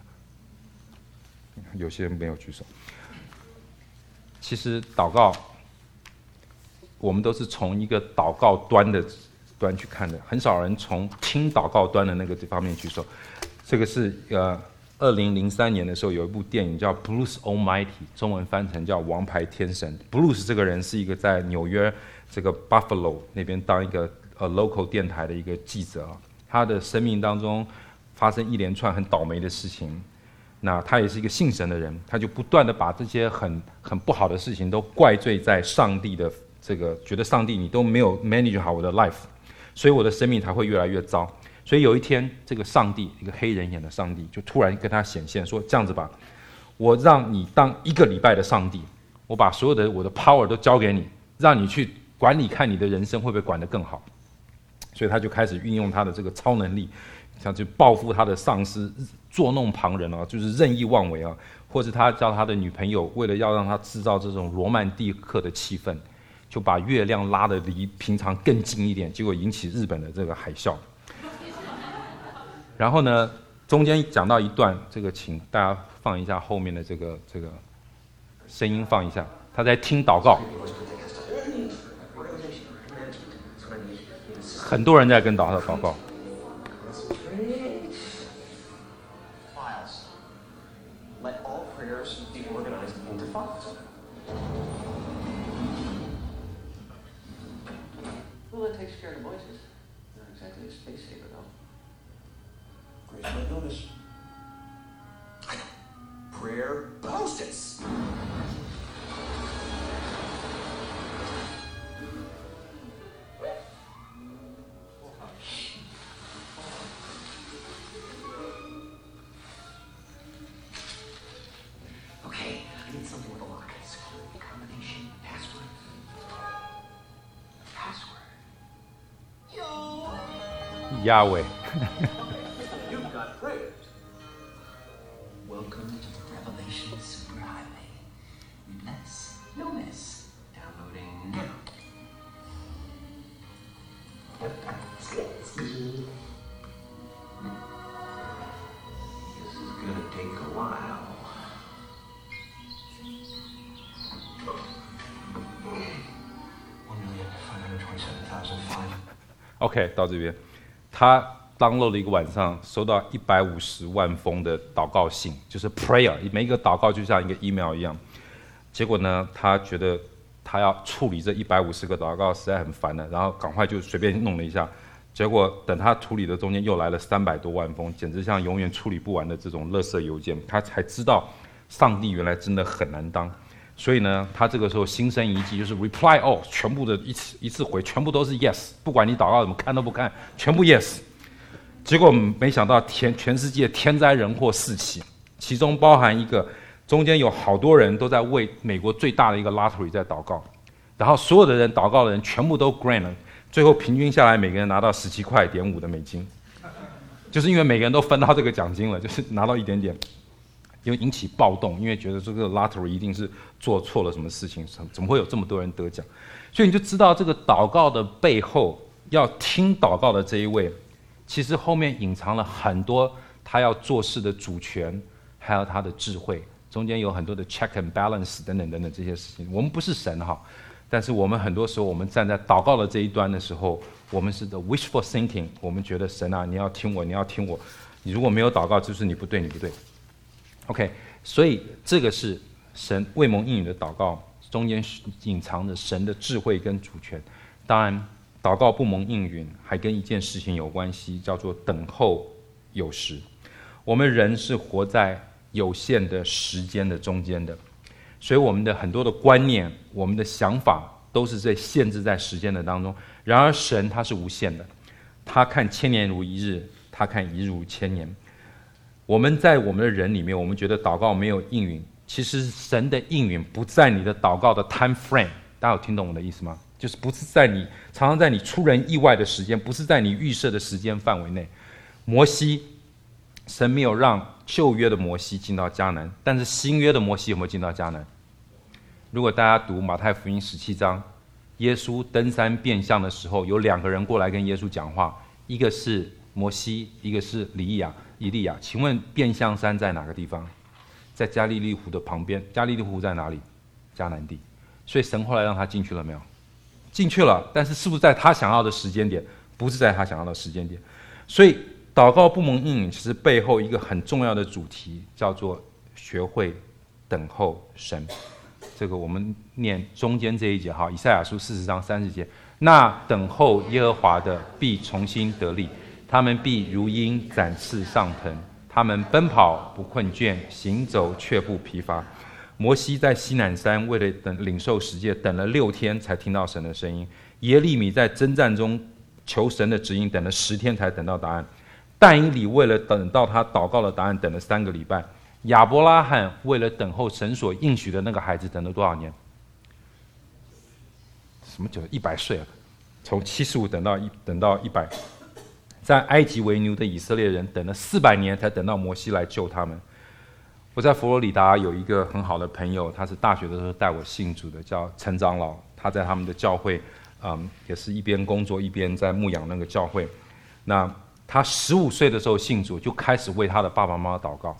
有些人没有举手。其实祷告，我们都是从一个祷告端的端去看的，很少人从听祷告端的那个方面举手。这个是呃，二零零三年的时候有一部电影叫《Bruce Almighty》，中文翻成叫《王牌天神》。Bruce 这个人是一个在纽约这个 Buffalo 那边当一个呃 local 电台的一个记者啊，他的生命当中发生一连串很倒霉的事情。那他也是一个信神的人，他就不断的把这些很很不好的事情都怪罪在上帝的这个，觉得上帝你都没有 manage 好我的 life， 所以我的生命才会越来越糟。所以有一天，这个上帝，一个黑人眼的上帝，就突然跟他显现说：这样子吧，我让你当一个礼拜的上帝，我把所有的我的 power 都交给你，让你去管理，看你的人生会不会管得更好。所以他就开始运用他的这个超能力，像去报复他的上司，捉弄旁人啊，就是任意妄为啊，或者他叫他的女朋友，为了要让他制造这种罗曼蒂克的气氛，就把月亮拉得离平常更近一点，结果引起日本的这个海啸。然后呢，中间讲到一段，这个请大家放一下后面的这个这个声音，放一下，他在听祷告，很多人在跟祷告祷告。 Well, it takes care of the voices. Not exactly a space saver, though. Grace might notice. Prayer post-its. Okay, I need something with a lock. Security combination, password. Password. Yahweh. You've got prayers. Welcome to the Revelation Superhighway. Less, no miss. Downloading now. This is gonna take a while. One million five hundred twenty-seven thousand five. OK， 到这边，他 download 了一个晚上，收到一百五十万封的祷告信，就是 prayer， 每一个祷告就像一个 email 一样。结果呢，他觉得他要处理这一百五十个祷告实在很烦了，然后赶快就随便弄了一下。结果等他处理的中间又来了三百多万封，简直像永远处理不完的这种垃圾邮件。他才知道上帝原来真的很难当。所以呢，他这个时候心生一计，就是 reply all， 全部的一次一次回，全部都是 yes， 不管你祷告怎么看都不看，全部 yes。结果没想到天全世界天灾人祸四起，其中包含一个中间有好多人都在为美国最大的一个 lottery 在祷告，然后所有的人祷告的人全部都 grant 了，最后平均下来每个人拿到十七块点五的美金，就是因为每个人都分到这个奖金了，就是拿到一点点。因为引起暴动，因为觉得这个 lottery 一定是做错了什么事情，怎么会有这么多人得奖？所以你就知道这个祷告的背后，要听祷告的这一位，其实后面隐藏了很多他要做事的主权，还有他的智慧，中间有很多的 check and balance 等等等等这些事情。我们不是神哈，但是我们很多时候我们站在祷告的这一端的时候，我们是的 wishful thinking， 我们觉得神啊，你要听我，你要听我，你如果没有祷告，就是你不对，你不对。OK， 所以这个是神未蒙应允的祷告，中间隐藏着神的智慧跟主权。当然，祷告不蒙应允，还跟一件事情有关系，叫做等候有时。我们人是活在有限的时间的中间的，所以我们的很多的观念、我们的想法都是在限制在时间的当中。然而，神他是无限的，他看千年如一日，他看一日如千年。我们在我们的人里面，我们觉得祷告没有应允，其实神的应允不在你的祷告的 time frame。大家有听懂我的意思吗？就是不是在你常常在你出人意外的时间，不是在你预设的时间范围内。摩西，神没有让旧约的摩西进到迦南，但是新约的摩西有没有进到迦南？如果大家读马太福音十七章，耶稣登山变相的时候，有两个人过来跟耶稣讲话，一个是摩西，一个是以利亚。以利亚，请问变相山在哪个地方？在加利利湖的旁边。加利利湖在哪里？迦南地。所以神后来让他进去了没有？进去了，但是是不是在他想要的时间点？不是在他想要的时间点。所以祷告不蒙应允，其实背后一个很重要的主题叫做学会等候神。这个我们念中间这一节，好，以赛亚书四十章三十节，那等候耶和华的必重新得力。他们必如鹰展翅上腾，他们奔跑不困倦，行走却不疲乏。摩西在西乃山为了等领受十诫，等了六天才听到神的声音。耶利米在征战中求神的指引，等了十天才等到答案。但以理为了等到他祷告的答案，等了三个礼拜。亚伯拉罕为了等候神所应许的那个孩子，等了多少年？什么久？一百岁了，从七十五等到一等到一百。在埃及为奴的以色列人等了四百年才等到摩西来救他们。我在佛罗里达有一个很好的朋友，他是大学的时候带我信主的，叫陈长老。他在他们的教会，嗯，也是一边工作一边在牧养那个教会。那他十五岁的时候信主，就开始为他的爸爸妈妈祷告。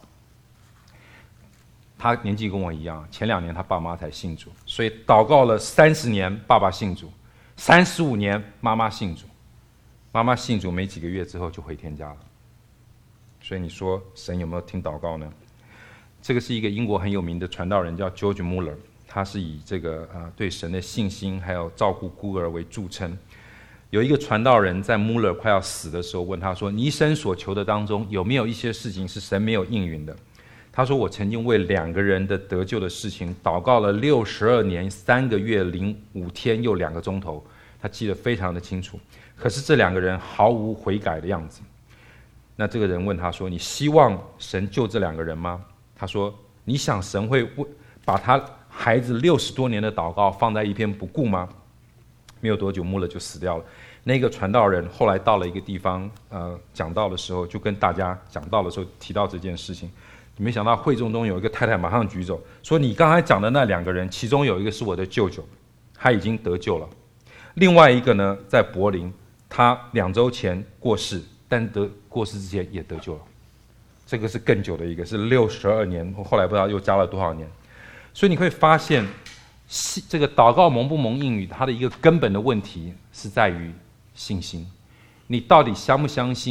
他年纪跟我一样，前两年他爸妈才信主，所以祷告了三十年，爸爸信主；三十五年，妈妈信主。妈妈信主没几个月之后就回天家了，所以你说神有没有听祷告呢？这个是一个英国很有名的传道人，叫 George Muller， 他是以这个呃对神的信心还有照顾孤儿为著称。有一个传道人在 Muller 快要死的时候问他说：“你一生所求的当中，有没有一些事情是神没有应允的？”他说：“我曾经为两个人的得救的事情祷告了六十二年三个月零五天又两个钟头。”他记得非常的清楚。可是这两个人毫无悔改的样子。那这个人问他说：“你希望神救这两个人吗？”他说：“你想神会把他孩子六十多年的祷告放在一边不顾吗？”没有多久，穆勒就死掉了。那个传道人后来到了一个地方，呃，讲道的时候就跟大家讲道的时候提到这件事情。没想到会众中有一个太太马上举手说：“你刚才讲的那两个人，其中有一个是我的舅舅，他已经得救了。另外一个呢，在柏林。”他两周前过世，但得过世之前也得救了。这个是更久的一个，是六十二年，后来不知道又加了多少年。所以你会发现，这个祷告蒙不蒙应允，它的一个根本的问题是在于信心。你到底相不相信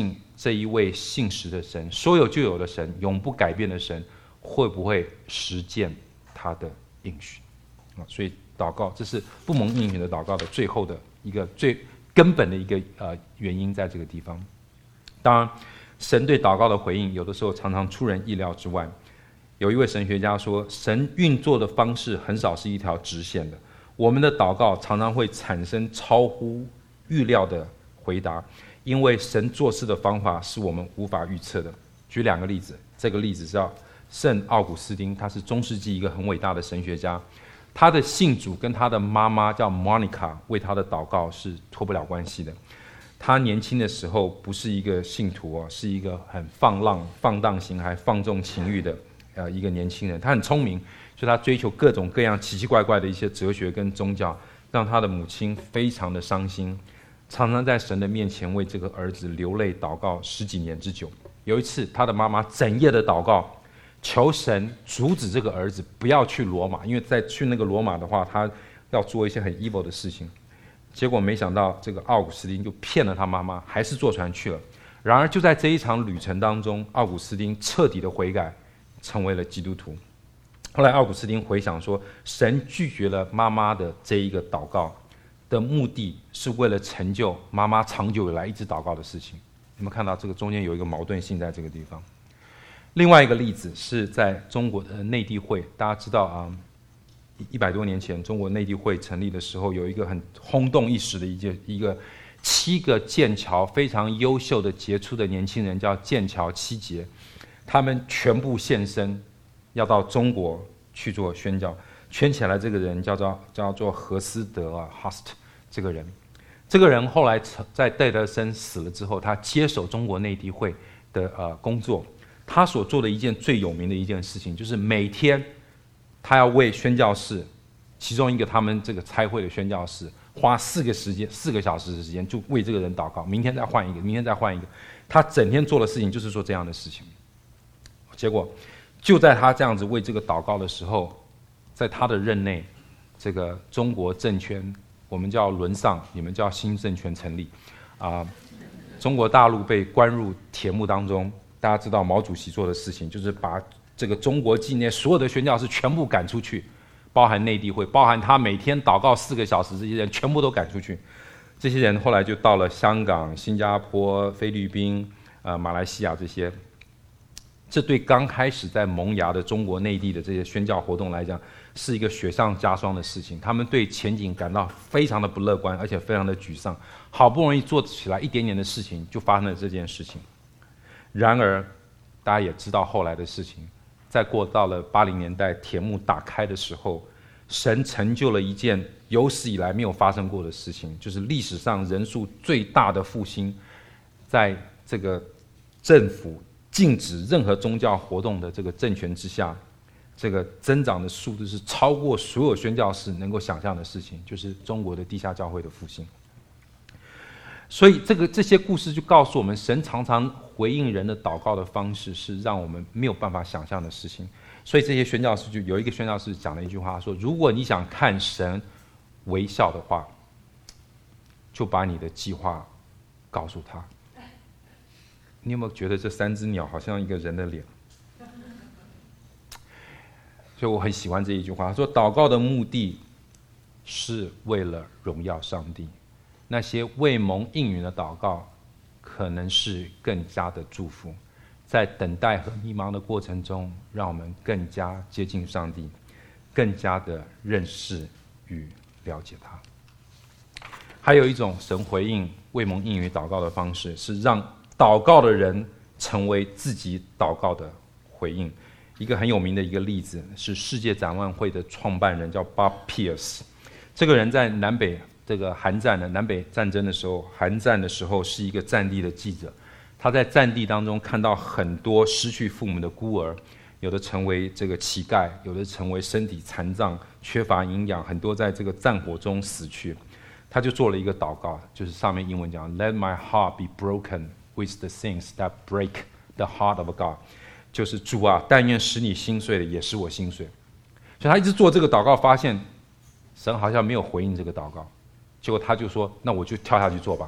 这一位信实的神，说有就有的神，永不改变的神，会不会实践他的应许啊？所以祷告，这是不蒙应许的祷告的最后的一个最根本的一个呃原因，在这个地方。当然，神对祷告的回应，有的时候常常出人意料之外。有一位神学家说，神运作的方式很少是一条直线的，我们的祷告常常会产生超乎预料的回答，因为神做事的方法是我们无法预测的。举两个例子，这个例子是要圣奥古斯丁，他是中世纪一个很伟大的神学家，他的信主跟他的妈妈叫 Monica 为他的祷告是脱不了关系的。他年轻的时候不是一个信徒哦，是一个很放浪、放荡形还放纵情欲的呃一个年轻人。他很聪明，所以他追求各种各样奇奇怪怪的一些哲学跟宗教，让他的母亲非常的伤心，常常在神的面前为这个儿子流泪祷告十几年之久。有一次，他的妈妈整夜的祷告，求神阻止这个儿子不要去罗马，因为再去那个罗马的话，他要做一些很 evil 的事情。结果没想到，这个奥古斯丁就骗了他妈妈，还是坐船去了。然而就在这一场旅程当中，奥古斯丁彻底的悔改，成为了基督徒。后来奥古斯丁回想说，神拒绝了妈妈的这一个祷告的目的，是为了成就妈妈长久以来一直祷告的事情。你们看到这个中间有一个矛盾性在这个地方。另外一个例子是在中国的内地会，大家知道啊，一百多年前中国内地会成立的时候，有一个很轰动一时的一件一个七个剑桥非常优秀的杰出的年轻人，叫剑桥七杰，他们全部现身，要到中国去做宣教。圈起来这个人叫做叫做何思德啊 ，Hust 这个人，这个人后来在戴德生死了之后，他接手中国内地会的呃工作。他所做的一件最有名的一件事情，就是每天他要为宣教士，其中一个他们这个差会的宣教士，花四个时间四个小时的时间，就为这个人祷告。明天再换一个，明天再换一个。他整天做的事情就是做这样的事情。结果就在他这样子为这个祷告的时候，在他的任内，这个中国政权，我们叫沦丧，你们叫新政权成立啊、呃。中国大陆被关入铁幕当中。大家知道毛主席做的事情，就是把这个中国境内所有的宣教士全部赶出去，包含内地会，包含他每天祷告四个小时，这些人全部都赶出去。这些人后来就到了香港、新加坡、菲律宾、呃马来西亚这些。这对刚开始在萌芽的中国内地的这些宣教活动来讲，是一个雪上加霜的事情。他们对前景感到非常的不乐观，而且非常的沮丧。好不容易做起来一点点的事情，就发生了这件事情。然而，大家也知道后来的事情，在过到了八零年代铁幕打开的时候，神成就了一件有史以来没有发生过的事情，就是历史上人数最大的复兴，在这个政府禁止任何宗教活动的这个政权之下，这个增长的速度是超过所有宣教士能够想象的事情，就是中国的地下教会的复兴。所以这个这些故事就告诉我们，神常常回应人的祷告的方式是让我们没有办法想象的事情。所以这些宣教士就有一个宣教士讲了一句话说，如果你想看神微笑的话，就把你的计划告诉他。你有没有觉得这三只鸟好像一个人的脸？所以我很喜欢这一句话，说祷告的目的是为了荣耀上帝。那些未蒙应允的祷告，可能是更加的祝福。在等待和迷茫的过程中，让我们更加接近上帝，更加的认识与了解他。还有一种神回应未蒙应允祷告的方式，是让祷告的人成为自己祷告的回应。一个很有名的一个例子是世界展望会的创办人叫 Bob Pierce。这个人在南北这个韩战的南北战争的时候，韩战的时候是一个战地的记者。他在战地当中看到很多失去父母的孤儿，有的成为这个乞丐，有的成为身体残障、缺乏营养，很多在这个战火中死去。他就做了一个祷告，就是上面英文讲 "Let my heart be broken with the things that break the heart of God"， 就是主啊，但愿使你心碎的也使我心碎。所以他一直做这个祷告，发现神好像没有回应这个祷告。结果他就说：“那我就跳下去做吧。”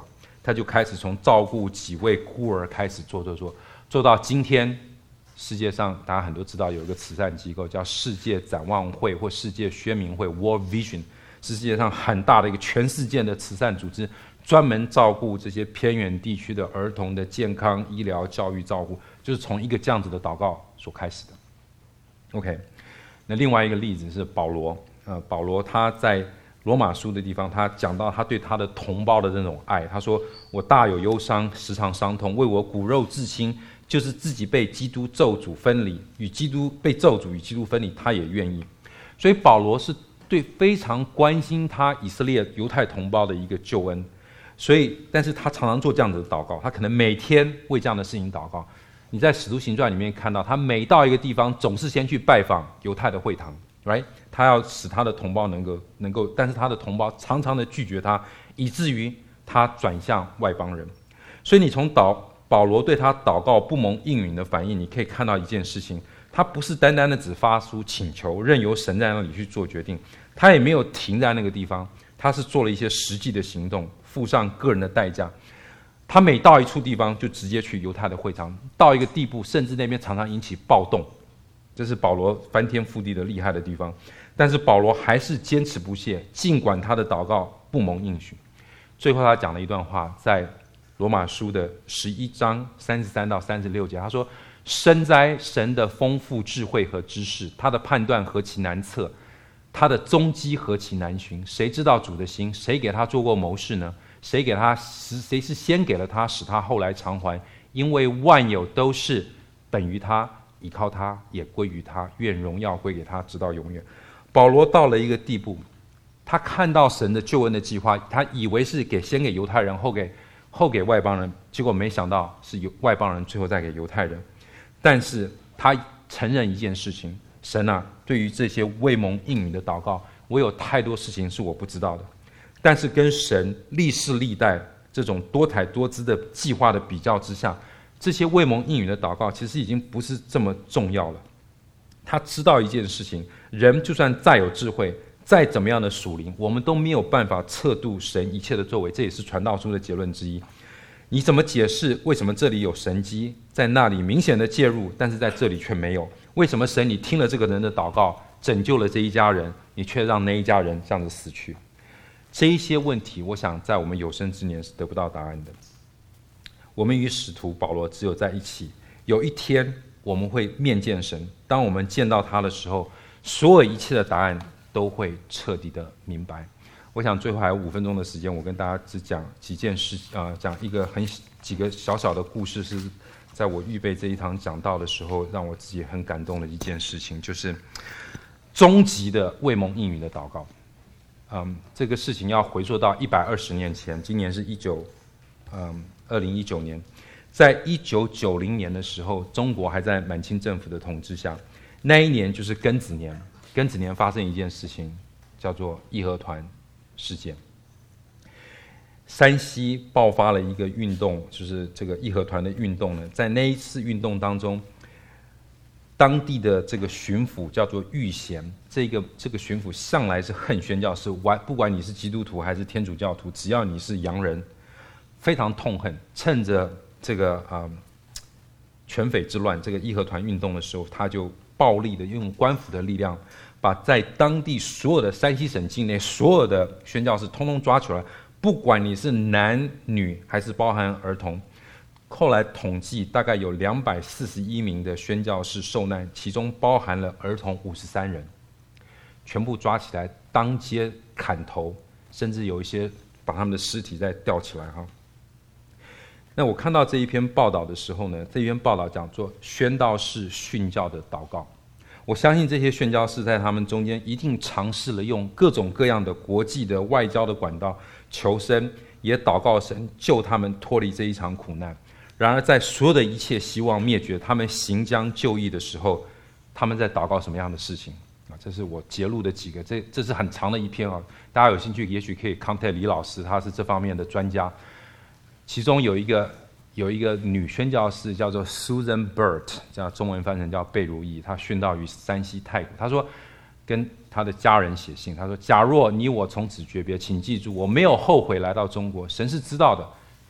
他就开始从照顾几位孤儿开始做做做，做到今天，世界上大家很多知道有一个慈善机构叫世界展望会或世界宣明会 World Vision， 是世界上很大的一个全世界的慈善组织，专门照顾这些偏远地区的儿童的健康、医疗、教育照顾，就是从一个这样子的祷告所开始的。OK， 那另外一个例子是保罗，呃，保罗他在罗马书的地方，他讲到他对他的同胞的那种爱，他说：“我大有忧伤，时常伤痛，为我骨肉至亲，就是自己被基督咒诅分离，与基督被咒诅与基督分离，他也愿意。”所以保罗是对非常关心他以色列犹太同胞的一个救恩，所以，但是他常常做这样子的祷告，他可能每天为这样的事情祷告。你在《使徒行传》里面看到，他每到一个地方，总是先去拜访犹太的会堂。Right？ 他要使他的同胞能够能够，但是他的同胞常常的拒绝他，以至于他转向外邦人。所以你从祷保罗对他祷告不蒙应允的反应，你可以看到一件事情：他不是单单的只发出请求，任由神在那里去做决定，他也没有停在那个地方，他是做了一些实际的行动，付上个人的代价。他每到一处地方，就直接去犹太的会堂，到一个地步，甚至那边常常引起暴动。这是保罗翻天覆地的厉害的地方，但是保罗还是坚持不懈，尽管他的祷告不蒙应许。最后他讲了一段话，在罗马书的十一章三十三到三十六节，他说：“深哉神的丰富智慧和知识，他的判断何其难测，他的踪迹何其难寻。谁知道主的心？谁给他做过谋士呢？谁给他？谁是先给了他，使他后来偿还？因为万有都是本于他，依靠他，也归于他，愿荣耀归给他，直到永远。”保罗到了一个地步，他看到神的救恩的计划，他以为是给先给犹太人，后给后给外邦人，结果没想到是外邦人最后再给犹太人。但是他承认一件事情：神啊，对于这些未蒙应允的祷告，我有太多事情是我不知道的。但是跟神历世历代这种多彩多姿的计划的比较之下，这些未蒙应允的祷告其实已经不是这么重要了。他知道一件事情：人就算再有智慧，再怎么样的属灵，我们都没有办法测度神一切的作为。这也是传道书的结论之一。你怎么解释为什么这里有神迹，在那里明显的介入，但是在这里却没有？为什么神你听了这个人的祷告，拯救了这一家人，你却让那一家人这样子死去？这一些问题，我想在我们有生之年是得不到答案的。我们与使徒保罗只有在一起，有一天我们会面见神。当我们见到他的时候，所有一切的答案都会彻底的明白。我想最后还有五分钟的时间，我跟大家只讲几件事，呃，讲一个很几个小小的故事，是在我预备这一堂讲道的时候，让我自己很感动的一件事情，就是终极的未蒙应允的祷告。嗯，这个事情要回溯到一百二十年前，今年是一九，嗯，二零一九年，在一九九零年的时候，中国还在满清政府的统治下，那一年就是庚子年。庚子年发生一件事情，叫做义和团事件。山西爆发了一个运动，就是这个义和团的运动呢。在那一次运动当中，当地的这个巡抚叫做玉贤，这个这个巡抚向来是恨宣教士，不管你是基督徒还是天主教徒，只要你是洋人，非常痛恨。趁着这个啊、呃、全匪之乱，这个义和团运动的时候，他就暴力的用官府的力量，把在当地所有的山西省境内所有的宣教士通通抓起来，不管你是男女还是包含儿童。后来统计大概有两百四十一名的宣教士受难，其中包含了儿童五十三人，全部抓起来当街砍头，甚至有一些把他们的尸体再吊起来哈。那我看到这一篇报道的时候呢，这一篇报道讲做宣道士训教的祷告。我相信这些宣教士在他们中间一定尝试了用各种各样的国际的外交的管道求生，也祷告神救他们脱离这一场苦难。然而在所有的一切希望灭绝，他们行将就义的时候，他们在祷告什么样的事情啊？这是我截录的几个，这这是很长的一篇啊，大家有兴趣也许可以 contact 李老师，他是这方面的专家。其中有一个有一个女宣教士叫做 Susan Burt， 叫中文翻成叫贝如意，她宣道于山西太谷。她说跟她的家人写信，她说：假若你我从此诀别，请记住，我没有后悔来到中国，神是知道的。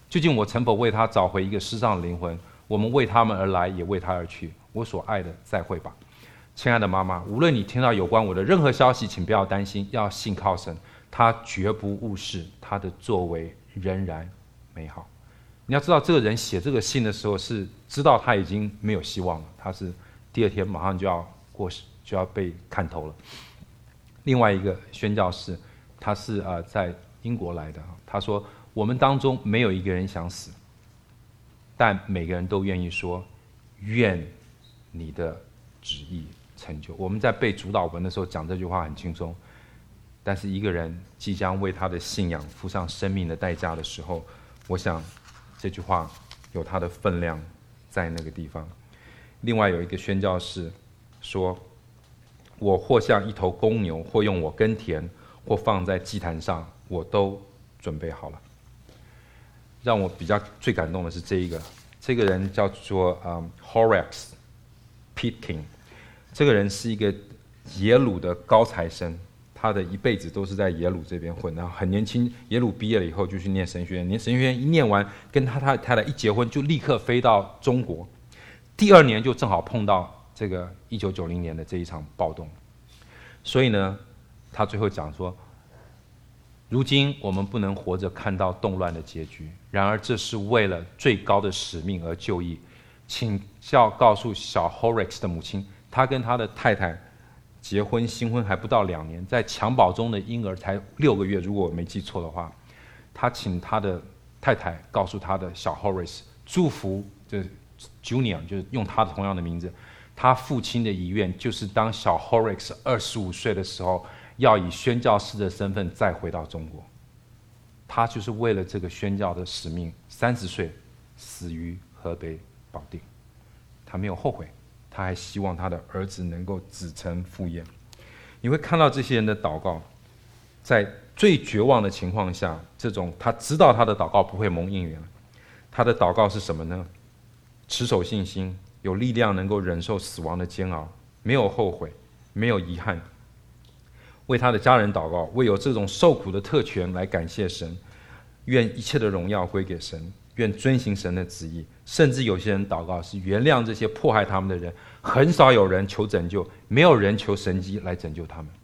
究竟我曾否为他找回一个失丧的灵魂？我们为他们而来，也为他而去。我所爱的，再会吧。亲爱的妈妈，无论你听到有关我的任何消息，请不要担心，要信靠神，他绝不误事，他的作为仍然美好。你要知道，这个人写这个信的时候是知道他已经没有希望了，他是第二天马上就要过世，就要被砍头了。另外一个宣教士，他是呃在英国来的，他说：我们当中没有一个人想死，但每个人都愿意说，愿你的旨意成就。我们在背主祷文的时候讲这句话很轻松，但是一个人即将为他的信仰付上生命的代价的时候，我想这句话有它的分量在那个地方。另外有一个宣教士说，我或像一头公牛，或用我耕田，或放在祭坛上，我都准备好了。让我比较最感动的是这一个，这个人叫做、um, Horace Pitkin， 这个人是一个耶鲁的高材生，他的一辈子都是在耶鲁这边混，然后很年轻，耶鲁毕业了以后就去念神学院，念神学院一念完，跟他他太太一结婚，就立刻飞到中国，第二年就正好碰到这个一九九零年的这一场暴动，所以呢，他最后讲说，如今我们不能活着看到动乱的结局，然而这是为了最高的使命而就义。请教告诉小 Horace 的母亲，他跟他的太太结婚新婚还不到两年，在襁褓中的婴儿才六个月，如果我没记错的话，他请他的太太告诉他的小 Horace 祝福，就是 Junior， 就是用他的同样的名字，他父亲的遗愿就是当小 Horace 二十五岁的时候，要以宣教士的身份再回到中国。他就是为了这个宣教的使命，三十岁死于河北保定，他没有后悔，他还希望他的儿子能够子承父业。你会看到这些人的祷告，在最绝望的情况下，这种他知道他的祷告不会蒙应允了，他的祷告是什么呢？持守信心，有力量能够忍受死亡的煎熬，没有后悔，没有遗憾。为他的家人祷告，为有这种受苦的特权来感谢神，愿一切的荣耀归给神，愿遵行神的旨意。甚至有些人祷告是原谅这些迫害他们的人，很少有人求拯救，没有人求神迹来拯救他们。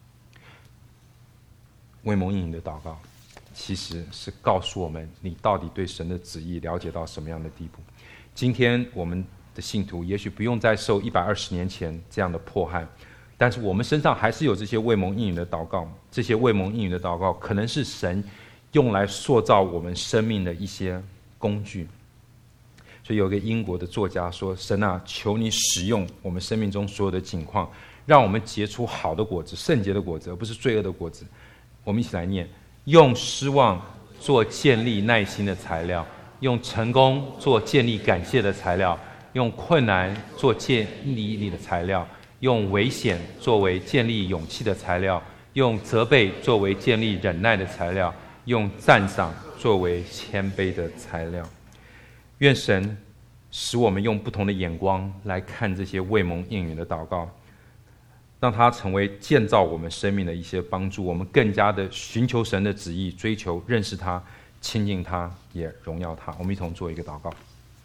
为蒙应允的祷告其实是告诉我们，你到底对神的旨意了解到什么样的地步。今天我们的信徒也许不用再受一百二十年前这样的迫害，但是我们身上还是有这些为蒙应允的祷告，这些为蒙应允的祷告可能是神用来塑造我们生命的一些工具。所以有个英国的作家说，神啊，求你使用我们生命中所有的境况，让我们结出好的果子，圣洁的果子，而不是罪恶的果子。我们一起来念，用失望做建立耐心的材料，用成功做建立感谢的材料，用困难做建立力的材料，用危险作为建立勇气的材料，用责备作为建立忍耐的材料，用赞赏作为谦卑的材料。愿神使我们用不同的眼光来看这些为蒙应允的祷告，让它成为建造我们生命的一些帮助，我们更加的寻求神的旨意，追求认识他，亲近他，也荣耀他。我们一同做一个祷告。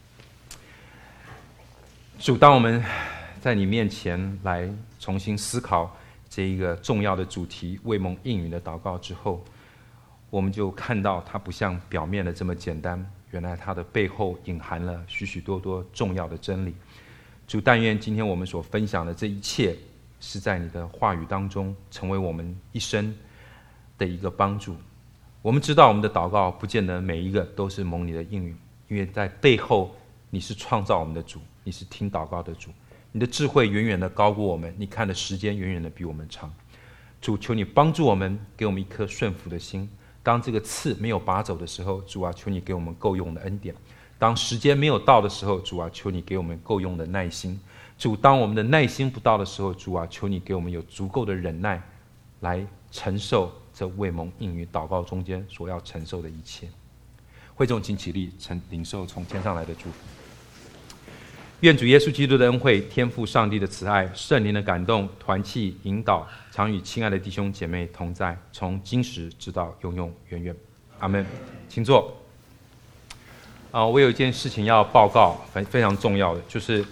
主，当我们在你面前来重新思考这一个重要的主题为蒙应允的祷告之后，我们就看到它不像表面的这么简单，原来它的背后隐含了许许多多重要的真理。主，但愿今天我们所分享的这一切是在你的话语当中成为我们一生的一个帮助。我们知道我们的祷告不见得每一个都是蒙你的应允，因为在背后你是创造我们的主，你是听祷告的主，你的智慧远远的高过我们，你看的时间远远的比我们长。主，求你帮助我们，给我们一颗顺服的心。当这个刺没有拔走的时候，主啊，求你给我们够用的恩典。当时间没有到的时候，主啊，求你给我们够用的耐心。主，当我们的耐心不到的时候，主啊，求你给我们有足够的忍耐，来承受这为蒙应允祷告中间所要承受的一切。会众请起立，领受从天上来的祝福。愿主耶稣基督的恩惠、天父上帝的慈爱、圣灵的感动、团契、引导，常与亲爱的弟兄姐妹同在，从今时直到永永远远。阿们。请坐。 啊、我有一件事情要报告，非非常重要的，就是